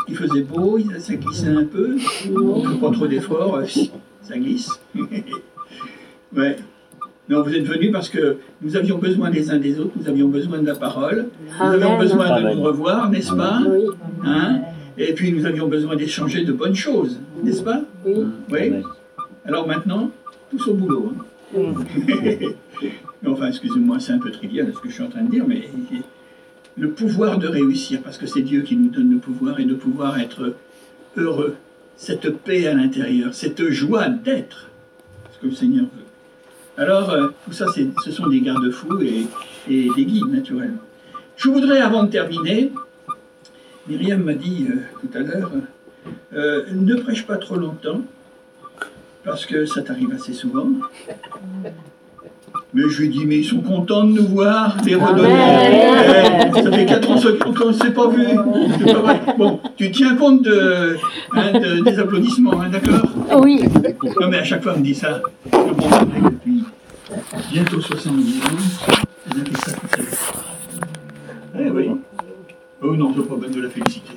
Speaker 2: il faisait beau, ça glissait un peu, on ne fait pas trop d'efforts, ça glisse. Ouais. Non, vous êtes venus parce que nous avions besoin les uns des autres, nous avions besoin de la parole, nous
Speaker 3: Amen.
Speaker 2: avions besoin
Speaker 4: Amen.
Speaker 2: de nous revoir, n'est-ce pas?
Speaker 3: Oui,
Speaker 2: Hein? Et puis nous avions besoin d'échanger de bonnes choses, n'est-ce pas?
Speaker 3: oui.
Speaker 2: Oui.
Speaker 4: Amen.
Speaker 2: Alors maintenant, tous au boulot. Hein. Enfin, excusez-moi, c'est un peu trivial ce que je suis en train de dire, mais le pouvoir de réussir, parce que c'est Dieu qui nous donne le pouvoir, et de pouvoir être heureux, cette paix à l'intérieur, cette joie d'être ce que le Seigneur veut. Alors, euh, tout ça, c'est, ce sont des garde-fous et, et des guides, naturellement. Je voudrais, avant de terminer, Myriam m'a dit euh, tout à l'heure, euh, ne prêche pas trop longtemps, parce que ça t'arrive assez souvent. Mais je lui ai dit, mais ils sont contents de nous voir, les redonnés. Eh, ça fait quatre ans qu'on ne s'est pas vu. C'est pas vrai. Bon, tu tiens compte de, hein, de- des applaudissements, hein, d'accord?
Speaker 3: Oui.
Speaker 2: Non, mais à chaque fois, on me dit ça. Le bon mec, depuis bientôt soixante-dix ans, elle a fait ça toute sa vie. Eh oui. Oh non, je ne pas besoin de la féliciter.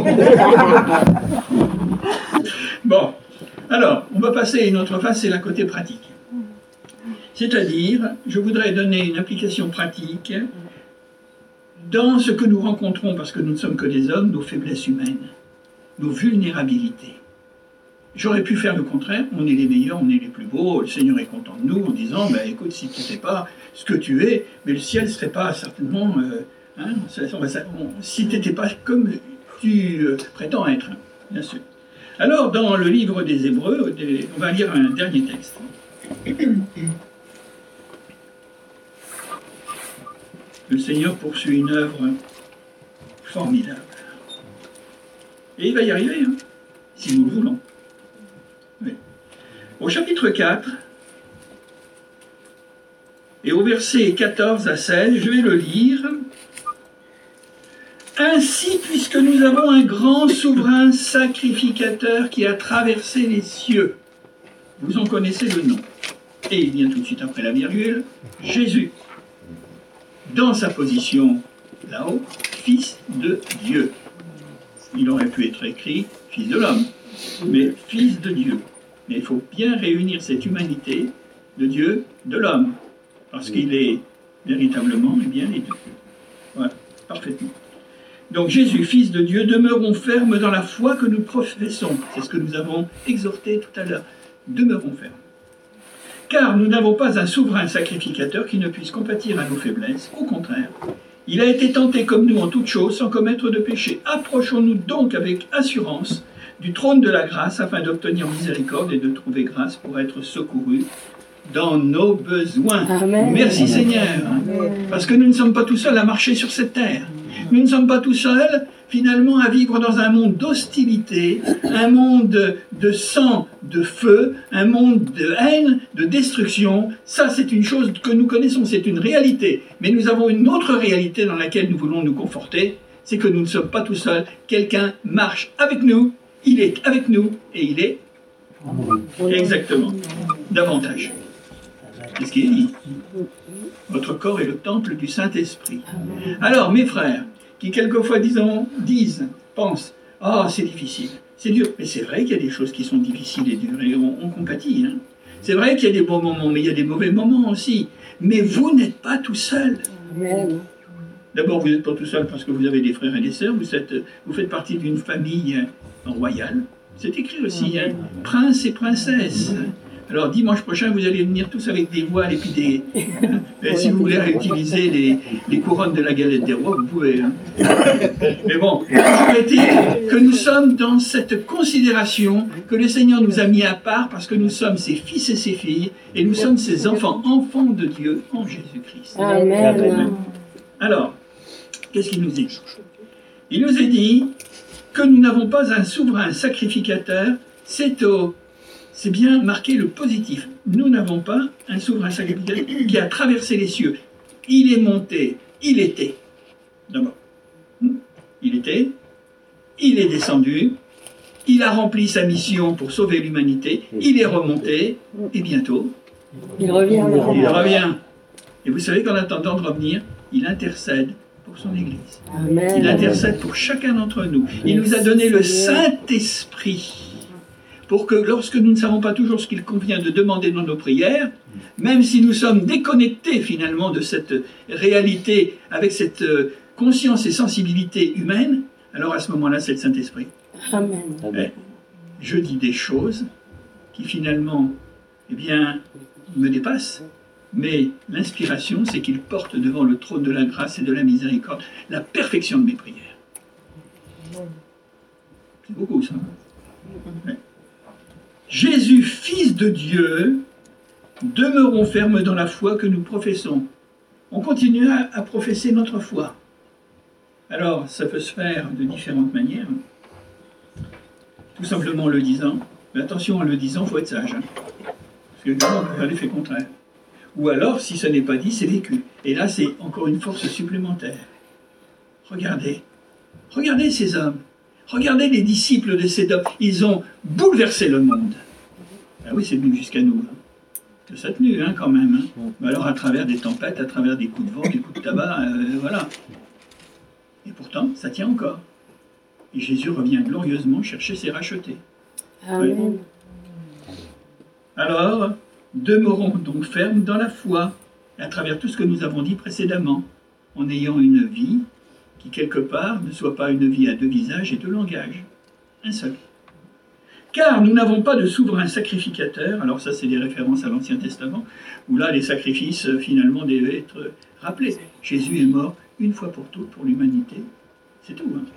Speaker 2: Bon, alors, on va passer à une autre phase, c'est la côté pratique. C'est-à-dire, je voudrais donner une application pratique dans ce que nous rencontrons, parce que nous ne sommes que des hommes, nos faiblesses humaines, nos vulnérabilités. J'aurais pu faire le contraire, on est les meilleurs, on est les plus beaux, le Seigneur est content de nous, en disant, bah, écoute, si tu n'étais pas ce que tu es, mais le ciel ne serait pas certainement, euh, hein, ça, on va- ça- on- si tu n'étais pas comme tu euh, prétends être, bien sûr. Alors, dans le livre des Hébreux, des- on va lire un dernier texte. Le Seigneur poursuit une œuvre formidable. Et il va y arriver, hein, si nous le voulons. Oui. Au chapitre quatre, et au verset quatorze à seize, je vais le lire. Ainsi, puisque nous avons un grand souverain sacrificateur qui a traversé les cieux, vous en connaissez le nom. Et il vient tout de suite après la virgule, Jésus. Dans sa position là-haut, fils de Dieu. Il aurait pu être écrit fils de l'homme, mais fils de Dieu. Mais il faut bien réunir cette humanité de Dieu, de l'homme, parce qu'il est véritablement et bien les deux. Voilà, parfaitement. Donc Jésus, fils de Dieu, demeurons fermes dans la foi que nous professons. C'est ce que nous avons exhorté tout à l'heure. Demeurons fermes. Car nous n'avons pas un souverain sacrificateur qui ne puisse compatir à nos faiblesses. Au contraire, il a été tenté comme nous en toutes choses sans commettre de péché. Approchons-nous donc avec assurance du trône de la grâce afin d'obtenir miséricorde et de trouver grâce pour être secourus dans nos besoins.
Speaker 3: Amen.
Speaker 2: Merci Seigneur, parce que nous ne sommes pas tout seuls à marcher sur cette terre. Nous ne sommes pas tout seuls, finalement, à vivre dans un monde d'hostilité, un monde de sang, de feu, un monde de haine, de destruction. Ça, c'est une chose que nous connaissons, c'est une réalité. Mais nous avons une autre réalité dans laquelle nous voulons nous conforter, c'est que nous ne sommes pas tout seuls. Quelqu'un marche avec nous, il est avec nous, et il est exactement davantage. C'est ce qui est dit. Votre corps est le temple du Saint-Esprit. Alors, mes frères, qui quelquefois disons, disent, pensent, ah, oh, c'est difficile, c'est dur. Mais c'est vrai qu'il y a des choses qui sont difficiles et dures, et on, on compatit. Hein. C'est vrai qu'il y a des bons moments, mais il y a des mauvais moments aussi. Mais vous n'êtes pas tout seul.
Speaker 3: Amen.
Speaker 2: D'abord, vous n'êtes pas tout seul parce que vous avez des frères et des sœurs, vous, êtes, vous faites partie d'une famille royale. C'est écrit aussi, hein, prince et princesse. Alors dimanche prochain, vous allez venir tous avec des voiles et puis des... Et si vous voulez réutiliser les, les couronnes de la galette des rois, vous pouvez. Hein. Mais bon, toujours est-il que nous sommes dans cette considération que le Seigneur nous a mis à part parce que nous sommes ses fils et ses filles et nous sommes ses enfants, enfants de Dieu en Jésus-Christ.
Speaker 3: Amen.
Speaker 2: Alors, qu'est-ce qu'il nous dit? Il nous est dit que nous n'avons pas un souverain sacrificateur, c'est au... C'est bien marqué le positif. Nous n'avons pas un souverain sacrificateur qui a traversé les cieux. Il est monté, il était. D'abord, il était, il est descendu, il a rempli sa mission pour sauver l'humanité, il est remonté, et bientôt,
Speaker 3: Il revient.
Speaker 2: il revient. Et vous savez qu'en attendant de revenir, il intercède pour son Église.
Speaker 1: Amen.
Speaker 2: Il intercède pour chacun d'entre nous. Il nous a donné le Saint-Esprit pour que lorsque nous ne savons pas toujours ce qu'il convient de demander dans nos prières, même si nous sommes déconnectés finalement de cette réalité avec cette conscience et sensibilité humaine, alors à ce moment-là, c'est le Saint-Esprit.
Speaker 1: Amen.
Speaker 2: Eh, je dis des choses qui finalement, eh bien, me dépassent, mais l'inspiration, c'est qu'il porte devant le trône de la grâce et de la miséricorde la perfection de mes prières. C'est beaucoup ça. Ouais. Jésus, Fils de Dieu, demeurons fermes dans la foi que nous professons. On continue à, à professer notre foi. Alors, ça peut se faire de différentes manières. Tout simplement en le disant. Mais attention, en le disant, il faut être sage. Hein. Parce que évidemment, on peut faire l'effet contraire. Ou alors, si ce n'est pas dit, c'est vécu. Et là, c'est encore une force supplémentaire. Regardez. Regardez ces hommes. Regardez les disciples de ces hommes. Ils ont bouleversé le monde. Ah oui, c'est venu jusqu'à nous. Hein. Ça a tenu, hein, quand même. Hein. Mais alors, à travers des tempêtes, à travers des coups de vent, des coups de tabac, euh, voilà. Et pourtant, ça tient encore. Et Jésus revient glorieusement chercher ses rachetés.
Speaker 1: Amen.
Speaker 2: Oui. Alors, demeurons donc fermes dans la foi, à travers tout ce que nous avons dit précédemment, en ayant une vie qui, quelque part, ne soit pas une vie à deux visages et deux langages. Un seul. Car nous n'avons pas de souverain sacrificateur, alors ça c'est des références à l'Ancien Testament, où là les sacrifices finalement devaient être rappelés. Jésus est mort une fois pour toutes pour l'humanité, c'est tout. Hein.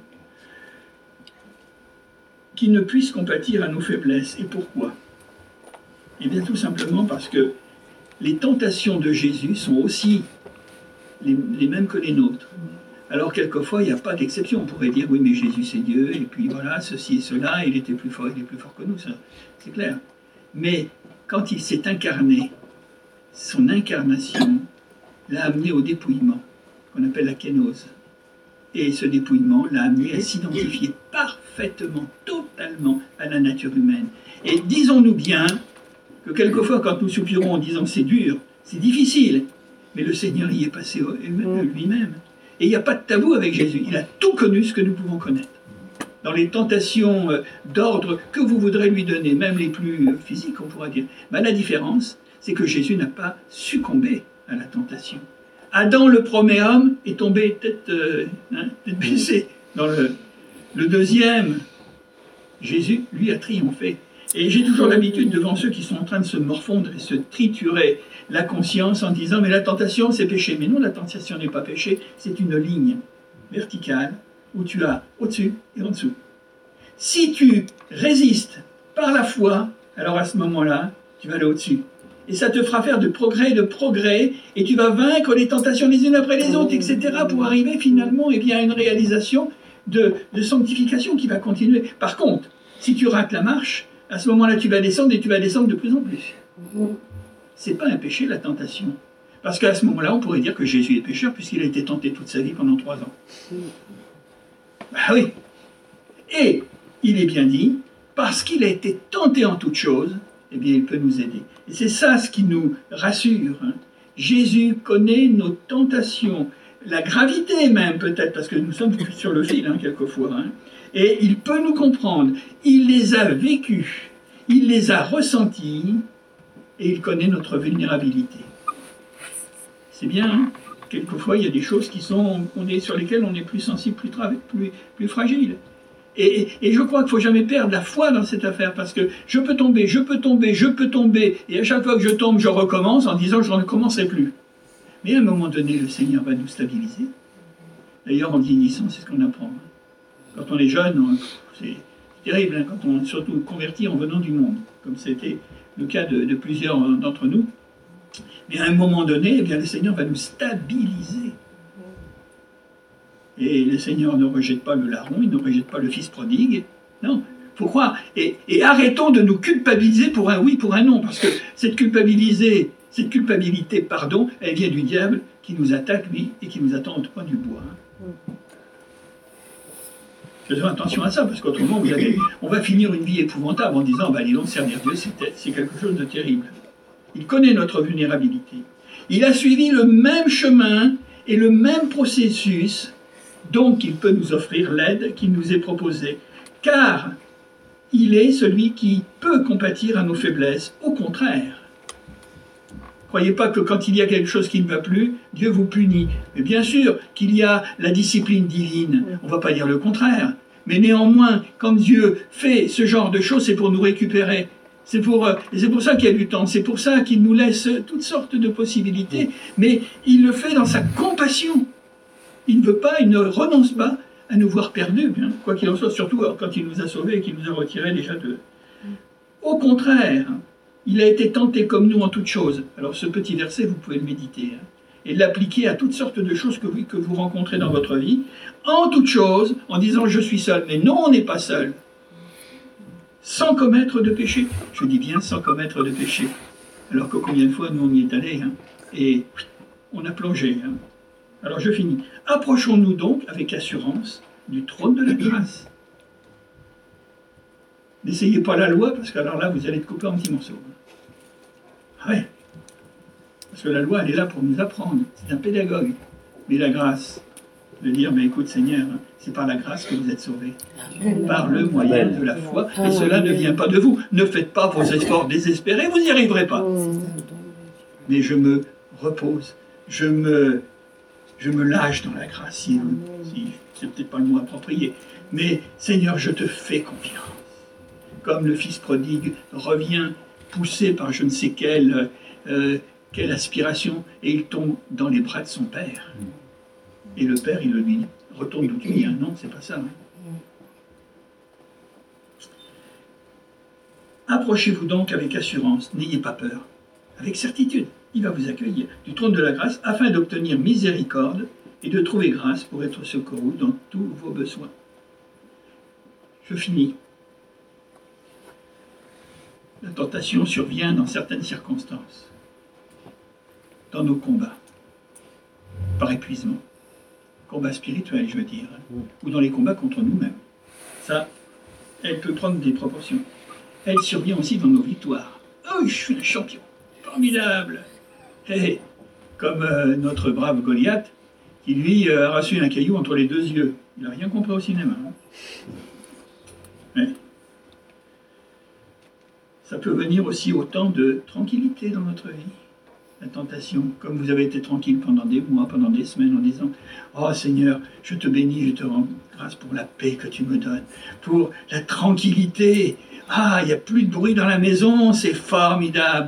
Speaker 2: Qui ne puisse compatir à nos faiblesses. Et pourquoi? Eh bien tout simplement parce que les tentations de Jésus sont aussi les, les mêmes que les nôtres. Alors quelquefois, il n'y a pas d'exception. On pourrait dire, oui, mais Jésus c'est Dieu, et puis voilà, ceci et cela, il était plus fort, il est plus fort que nous, ça, c'est clair. Mais quand il s'est incarné, son incarnation l'a amené au dépouillement, qu'on appelle la kénose. Et ce dépouillement l'a amené à s'identifier parfaitement, totalement à la nature humaine. Et disons-nous bien que quelquefois, quand nous soupirons en disant c'est dur, c'est difficile, mais le Seigneur y est passé lui-même. Et il n'y a pas de tabou avec Jésus. Il a tout connu ce que nous pouvons connaître. Dans les tentations d'ordre que vous voudrez lui donner, même les plus physiques, on pourra dire. Ben, la différence, c'est que Jésus n'a pas succombé à la tentation. Adam, le premier homme, est tombé tête, euh, hein, tête baissée. Dans le, le deuxième, Jésus, lui, a triomphé. Et j'ai toujours l'habitude, devant ceux qui sont en train de se morfondre et se triturer la conscience en disant « mais la tentation, c'est péché ». Mais non, la tentation n'est pas péché, c'est une ligne verticale où tu as au-dessus et en dessous. Si tu résistes par la foi, alors à ce moment-là, tu vas aller au-dessus. Et ça te fera faire de progrès, de progrès, et tu vas vaincre les tentations les unes après les autres, et cetera, pour arriver finalement eh bien, à une réalisation de, de sanctification qui va continuer. Par contre, si tu rates la marche, à ce moment-là, tu vas descendre et tu vas descendre de plus en plus. C'est pas un péché, la tentation. Parce qu'à ce moment-là, on pourrait dire que Jésus est pécheur puisqu'il a été tenté toute sa vie pendant trois ans. Ben oui. Et il est bien dit, parce qu'il a été tenté en toutes choses, eh bien, il peut nous aider. Et c'est ça ce qui nous rassure. Hein. Jésus connaît nos tentations, la gravité même peut-être, parce que nous sommes sur le fil hein, quelquefois. Hein. Et il peut nous comprendre. Il les a vécues, il les a ressenties, et il connaît notre vulnérabilité. C'est bien, hein? Quelquefois, il y a des choses qui sont, on est, sur lesquelles on est plus sensible, plus, plus, plus fragile. Et, et, et je crois qu'il ne faut jamais perdre la foi dans cette affaire, parce que je peux tomber, je peux tomber, je peux tomber, et à chaque fois que je tombe, je recommence en disant que je ne recommencerai plus. Mais à un moment donné, le Seigneur va nous stabiliser. D'ailleurs, en vieillissant, c'est ce qu'on apprend. Quand on est jeune, c'est terrible, hein, quand on est surtout converti en venant du monde, comme c'était le cas de, de plusieurs d'entre nous. Mais à un moment donné, eh bien, le Seigneur va nous stabiliser. Et le Seigneur ne rejette pas le larron, il ne rejette pas le fils prodigue. Non, il faut croire. Et, et arrêtons de nous culpabiliser pour un oui, pour un non, parce que cette culpabilité, cette culpabilité, pardon, elle vient du diable qui nous attaque, lui, et qui nous attend au coin du bois. Hein. Faisons attention à ça, parce qu'autrement, vous avez, on va finir une vie épouvantable en disant, bah, dis donc, servir Dieu, c'est quelque chose de terrible. Il connaît notre vulnérabilité. Il a suivi le même chemin, Et le même processus, donc il peut nous offrir l'aide qui nous est proposée. Car il est celui qui peut compatir à nos faiblesses. Au contraire. Croyez pas que quand il y a quelque chose qui ne va plus, Dieu vous punit. Mais bien sûr qu'il y a la discipline divine. On ne va pas dire le contraire. Mais néanmoins, quand Dieu fait ce genre de choses, c'est pour nous récupérer. C'est pour, c'est pour ça qu'il y a du temps. C'est pour ça qu'il nous laisse toutes sortes de possibilités. Mais il le fait dans sa compassion. Il ne veut pas, il ne renonce pas à nous voir perdus, hein, quoi qu'il en soit, surtout quand il nous a sauvés et qu'il nous a retirés déjà de... Au contraire, il a été tenté comme nous en toutes choses. Alors ce petit verset, vous pouvez le méditer, hein, et l'appliquer à toutes sortes de choses que vous, que vous rencontrez dans votre vie, en toutes choses, en disant « je suis seul ». Mais non, on n'est pas seul. Sans commettre de péché. Je dis bien sans commettre de péché. Alors que combien de fois nous on y est allé, hein, et on a plongé. Hein. Alors je finis. Approchons-nous donc avec assurance du trône de la grâce. N'essayez pas la loi, parce que alors là, vous allez être coupé en petits morceaux. Ah ouais. Parce que la loi, elle est là pour nous apprendre. C'est un pédagogue. Mais la grâce, de dire, mais écoute Seigneur, c'est par la grâce que vous êtes sauvés. Par le moyen de la foi. Et cela ne vient pas de vous. Ne faites pas vos efforts désespérés, vous n'y arriverez pas. Mais je me repose. Je me... Je me lâche dans la grâce, si, si c'est peut-être pas le mot approprié. Mais Seigneur, je te fais confiance. Comme le fils prodigue revient poussé par je ne sais quelle, euh, quelle aspiration, et il tombe dans les bras de son père. Et le père, il le dit, retourne d'où tu viens. Non, c'est pas ça. Hein. Approchez-vous donc avec assurance, n'ayez pas peur, avec certitude. Il va vous accueillir du trône de la grâce afin d'obtenir miséricorde et de trouver grâce pour être secouru dans tous vos besoins. Je finis. La tentation survient dans certaines circonstances, dans nos combats, par épuisement, combats spirituels, je veux dire, ou dans les combats contre nous-mêmes. Ça, elle peut prendre des proportions. Elle survient aussi dans nos victoires. Oh, je suis un champion, formidable. Hey, comme euh, notre brave Goliath, qui lui euh, a reçu un caillou entre les deux yeux. Il n'a rien compris au cinéma. Hein. Mais ça peut venir aussi autant de tranquillité dans notre vie. La tentation, comme vous avez été tranquille pendant des mois, pendant des semaines, en disant « Oh Seigneur, je te bénis, je te rends grâce pour la paix que tu me donnes, pour la tranquillité. Ah, il n'y a plus de bruit dans la maison, c'est formidable. »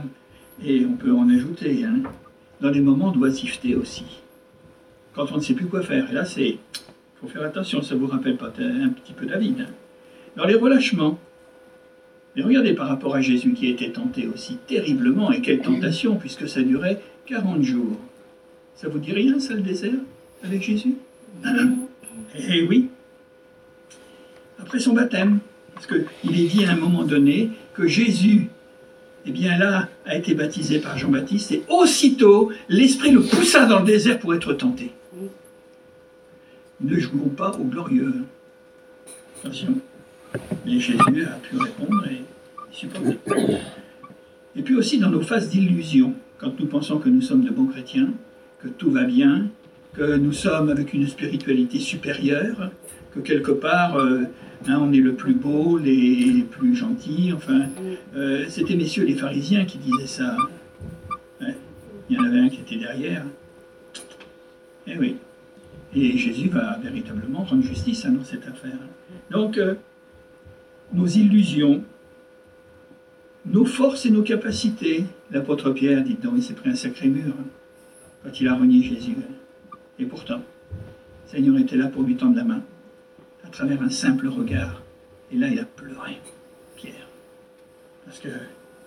Speaker 2: Et on peut en ajouter, hein, dans les moments d'oisiveté aussi. Quand on ne sait plus quoi faire. Et là, c'est... Il faut faire attention, ça vous rappelle pas un petit peu David. Hein. Dans les relâchements. Mais regardez par rapport à Jésus qui a été tenté aussi terriblement. Et quelle tentation, puisque ça durait quarante jours. Ça vous dit rien, ça, le désert, avec Jésus? Eh oui. Après son baptême. Parce qu'il est dit à un moment donné que Jésus... eh bien là, a été baptisé par Jean-Baptiste, et aussitôt, l'Esprit le poussa dans le désert pour être tenté. Ne jouons pas au glorieux. Attention. Mais Jésus a pu répondre et supporter. Et puis aussi dans nos phases d'illusion, quand nous pensons que nous sommes de bons chrétiens, que tout va bien, que nous sommes avec une spiritualité supérieure, que quelque part... Euh, Hein, on est le plus beau, les, les plus gentils, enfin, euh, c'était messieurs les pharisiens qui disaient ça. Ouais. Il y en avait un qui était derrière. Eh oui. Et Jésus va véritablement rendre justice dans cette affaire. Donc, euh, nos illusions, nos forces et nos capacités, l'apôtre Pierre, dites donc, il s'est pris un sacré mur hein, quand il a renié Jésus. Et pourtant, le Seigneur était là pour lui tendre la main. À travers un simple regard. Et là, il a pleuré, Pierre. Parce que,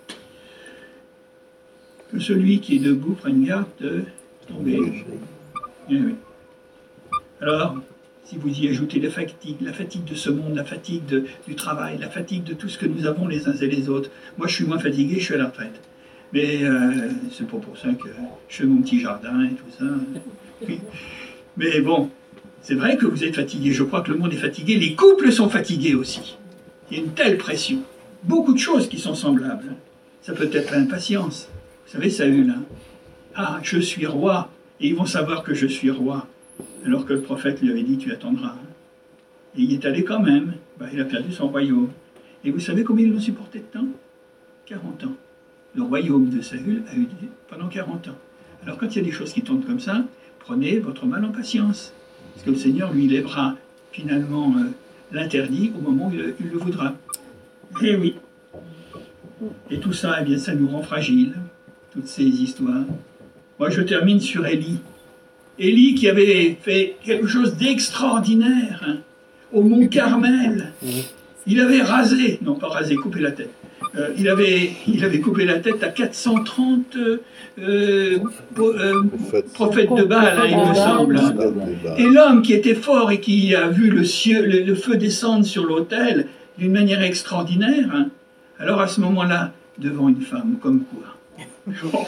Speaker 2: que celui qui est debout prenne garde de tomber. Eh oui. Alors, si vous y ajoutez la fatigue, la fatigue de ce monde, la fatigue de, du travail, la fatigue de tout ce que nous avons les uns et les autres. Moi, je suis moins fatigué, je suis à la retraite. Mais euh, c'est pas pour ça que je fais mon petit jardin et tout ça. Mais bon... C'est vrai que vous êtes fatigué, je crois que le monde est fatigué, les couples sont fatigués aussi. Il y a une telle pression. Beaucoup de choses qui sont semblables. Ça peut être l'impatience. Vous savez, Saül, hein? Ah, je suis roi, Et ils vont savoir que je suis roi, alors que le prophète lui avait dit, tu attendras. Et il est allé quand même, bah, il a perdu son royaume. Et vous savez combien ils l'ont supporté de temps? quarante ans. Le royaume de Saül a eu pendant quarante ans. Alors quand il y a des choses qui tournent comme ça, prenez votre mal en patience. Parce que le Seigneur lui lèvera finalement euh, l'interdit au moment où il, il le voudra. Eh oui. Et tout ça, eh bien, ça nous rend fragiles, toutes ces histoires. Moi, je termine sur Élie. Élie qui avait fait quelque chose d'extraordinaire hein, au mont Carmel. Il avait rasé, non pas rasé, coupé la tête. Euh, il, avait, il avait coupé la tête à quatre cent trente euh, euh, prophètes de Baal, hein, il me semble. Et l'homme qui était fort et qui a vu le, cieux, le, le feu descendre sur l'autel d'une manière extraordinaire, hein, alors à ce moment-là, devant une femme, comme quoi.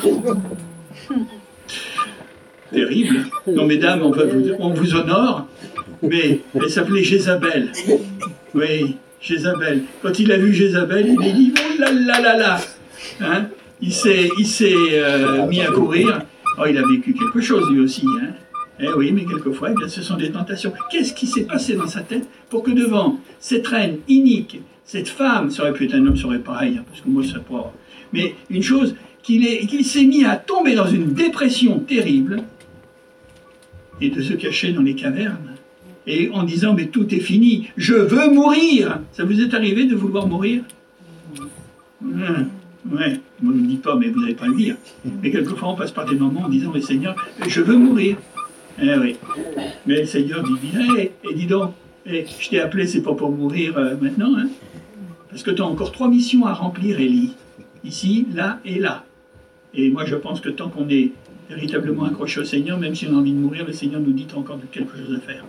Speaker 2: Terrible. Non, mesdames, on, va vous, on vous honore, mais elle s'appelait Jézabel. Oui, Jézabel. Quand il a vu Jézabel, il a dit oh là là là là hein. Il s'est euh, mis à courir. Oh, il a vécu quelque chose lui aussi. Hein. Eh oui, mais quelquefois, eh bien, ce sont des tentations. Qu'est-ce qui s'est passé dans sa tête pour que devant cette reine inique, cette femme, ça aurait pu être un homme, ça aurait pareil, hein, parce que moi, ça pas. Mais une chose, qu'il qu'il s'est mis à tomber dans une dépression terrible et de se cacher dans les cavernes. Et en disant, mais tout est fini, je veux mourir. Ça vous est arrivé de vouloir mourir? hum, Ouais, on ne le dit pas, mais vous n'allez pas le dire. Mais quelquefois, on passe par des moments en disant, mais Seigneur, je veux mourir. Eh oui. Mais le Seigneur dit, hey, et dis donc, hey, je t'ai appelé, c'est pas pour mourir euh, maintenant, hein, parce que tu as encore trois missions à remplir, Élie. Ici, là et là. Et moi, je pense que tant qu'on est véritablement accroché au Seigneur, même si on a envie de mourir, le Seigneur nous dit qu'il y a encore quelque chose à faire.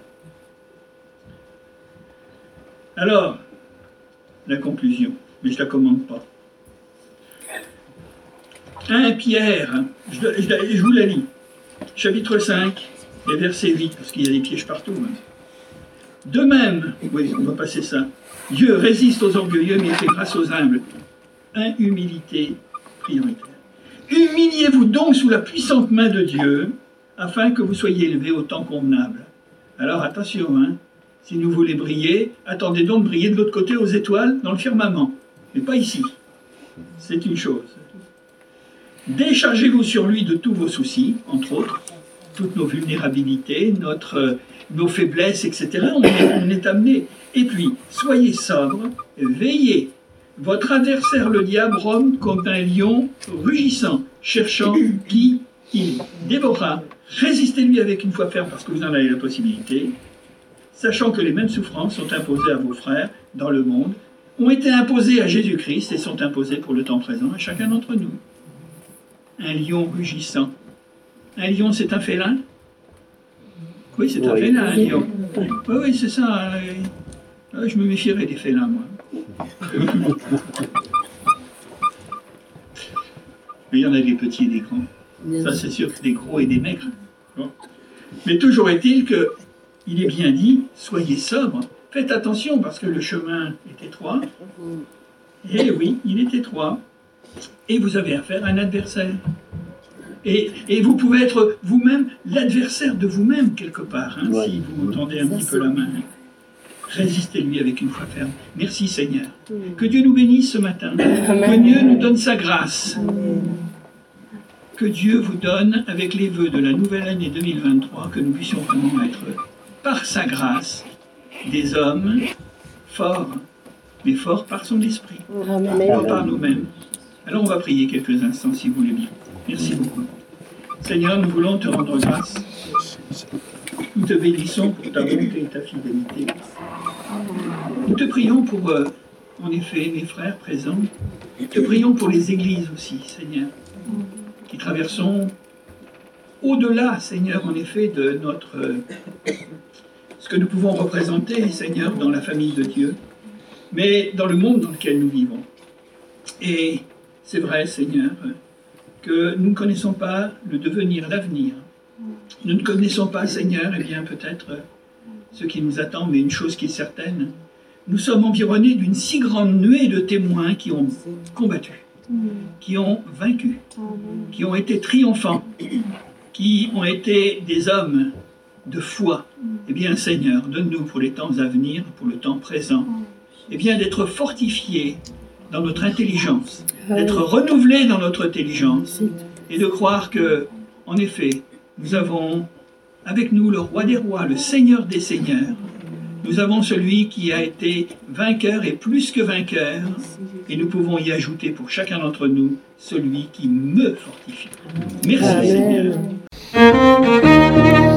Speaker 2: Alors, la conclusion, mais je ne la commande pas. un Pierre, je, je, je vous la lis, chapitre cinq, et verset huit, parce qu'il y a des pièges partout. Hein. De même, oui, on va passer ça, Dieu résiste aux orgueilleux, mais il fait grâce aux humbles. Un, humilité prioritaire. Humiliez-vous donc sous la puissante main de Dieu, afin que vous soyez élevés au temps convenable. Alors attention, hein. Si nous voulons briller, attendez donc de briller de l'autre côté aux étoiles dans le firmament, mais pas ici. C'est une chose. Déchargez-vous sur lui de tous vos soucis, entre autres, toutes nos vulnérabilités, notre, nos faiblesses, et cetera. On est, on est amené. Et puis, soyez sobre, veillez. Votre adversaire, le diable, rôde comme un lion rugissant, cherchant qui il dévorera. Résistez-lui avec une foi ferme, parce que vous en avez la possibilité. Sachant que les mêmes souffrances sont imposées à vos frères dans le monde, ont été imposées à Jésus-Christ et sont imposées pour le temps présent à chacun d'entre nous. Un lion rugissant. Un lion, c'est un félin? Oui, c'est un oui. félin, un lion. Oui, oui, c'est ça. Je me méfierais des félins, moi. Mais il y en a des petits et des grands. Ça, c'est sûr, des gros et des maigres. Bon. Mais toujours est-il que il est bien dit, soyez sobres, faites attention parce que le chemin est étroit. Et oui, il est étroit. Et vous avez affaire à un adversaire. Et, et vous pouvez être vous-même l'adversaire de vous-même quelque part, hein, ouais. Si vous tendez un petit peu la main. Résistez-lui avec une foi ferme. Merci Seigneur. Que Dieu nous bénisse ce matin. Que Dieu nous donne sa grâce. Que Dieu vous donne, avec les vœux de la nouvelle année deux mille vingt-trois, que nous puissions vraiment être, par sa grâce, des hommes forts, mais forts par son esprit, pas par nous-mêmes. Alors on va prier quelques instants si vous voulez bien. Merci beaucoup. Seigneur, nous voulons te rendre grâce. Nous te bénissons pour ta bonté et ta fidélité. Nous te prions pour, euh, en effet, mes frères présents. Nous te prions pour les églises aussi, Seigneur, qui traversons au-delà, Seigneur, en effet, de notre... Euh, ce que nous pouvons représenter, Seigneur, dans la famille de Dieu, mais dans le monde dans lequel nous vivons. Et c'est vrai, Seigneur, que nous ne connaissons pas le devenir, l'avenir. Nous ne connaissons pas, Seigneur, eh bien peut-être ce qui nous attend, mais une chose qui est certaine, nous sommes environnés d'une si grande nuée de témoins qui ont combattu, qui ont vaincu, qui ont été triomphants. qui ont été des hommes de foi. Eh bien, Seigneur, donne-nous pour les temps à venir, pour le temps présent, eh bien, d'être fortifiés dans notre intelligence, d'être renouvelés dans notre intelligence, et de croire que, en effet, nous avons avec nous le roi des rois, le Seigneur des seigneurs. Nous avons celui qui a été vainqueur et plus que vainqueur, et nous pouvons y ajouter pour chacun d'entre nous celui qui me fortifie. Merci Seigneur.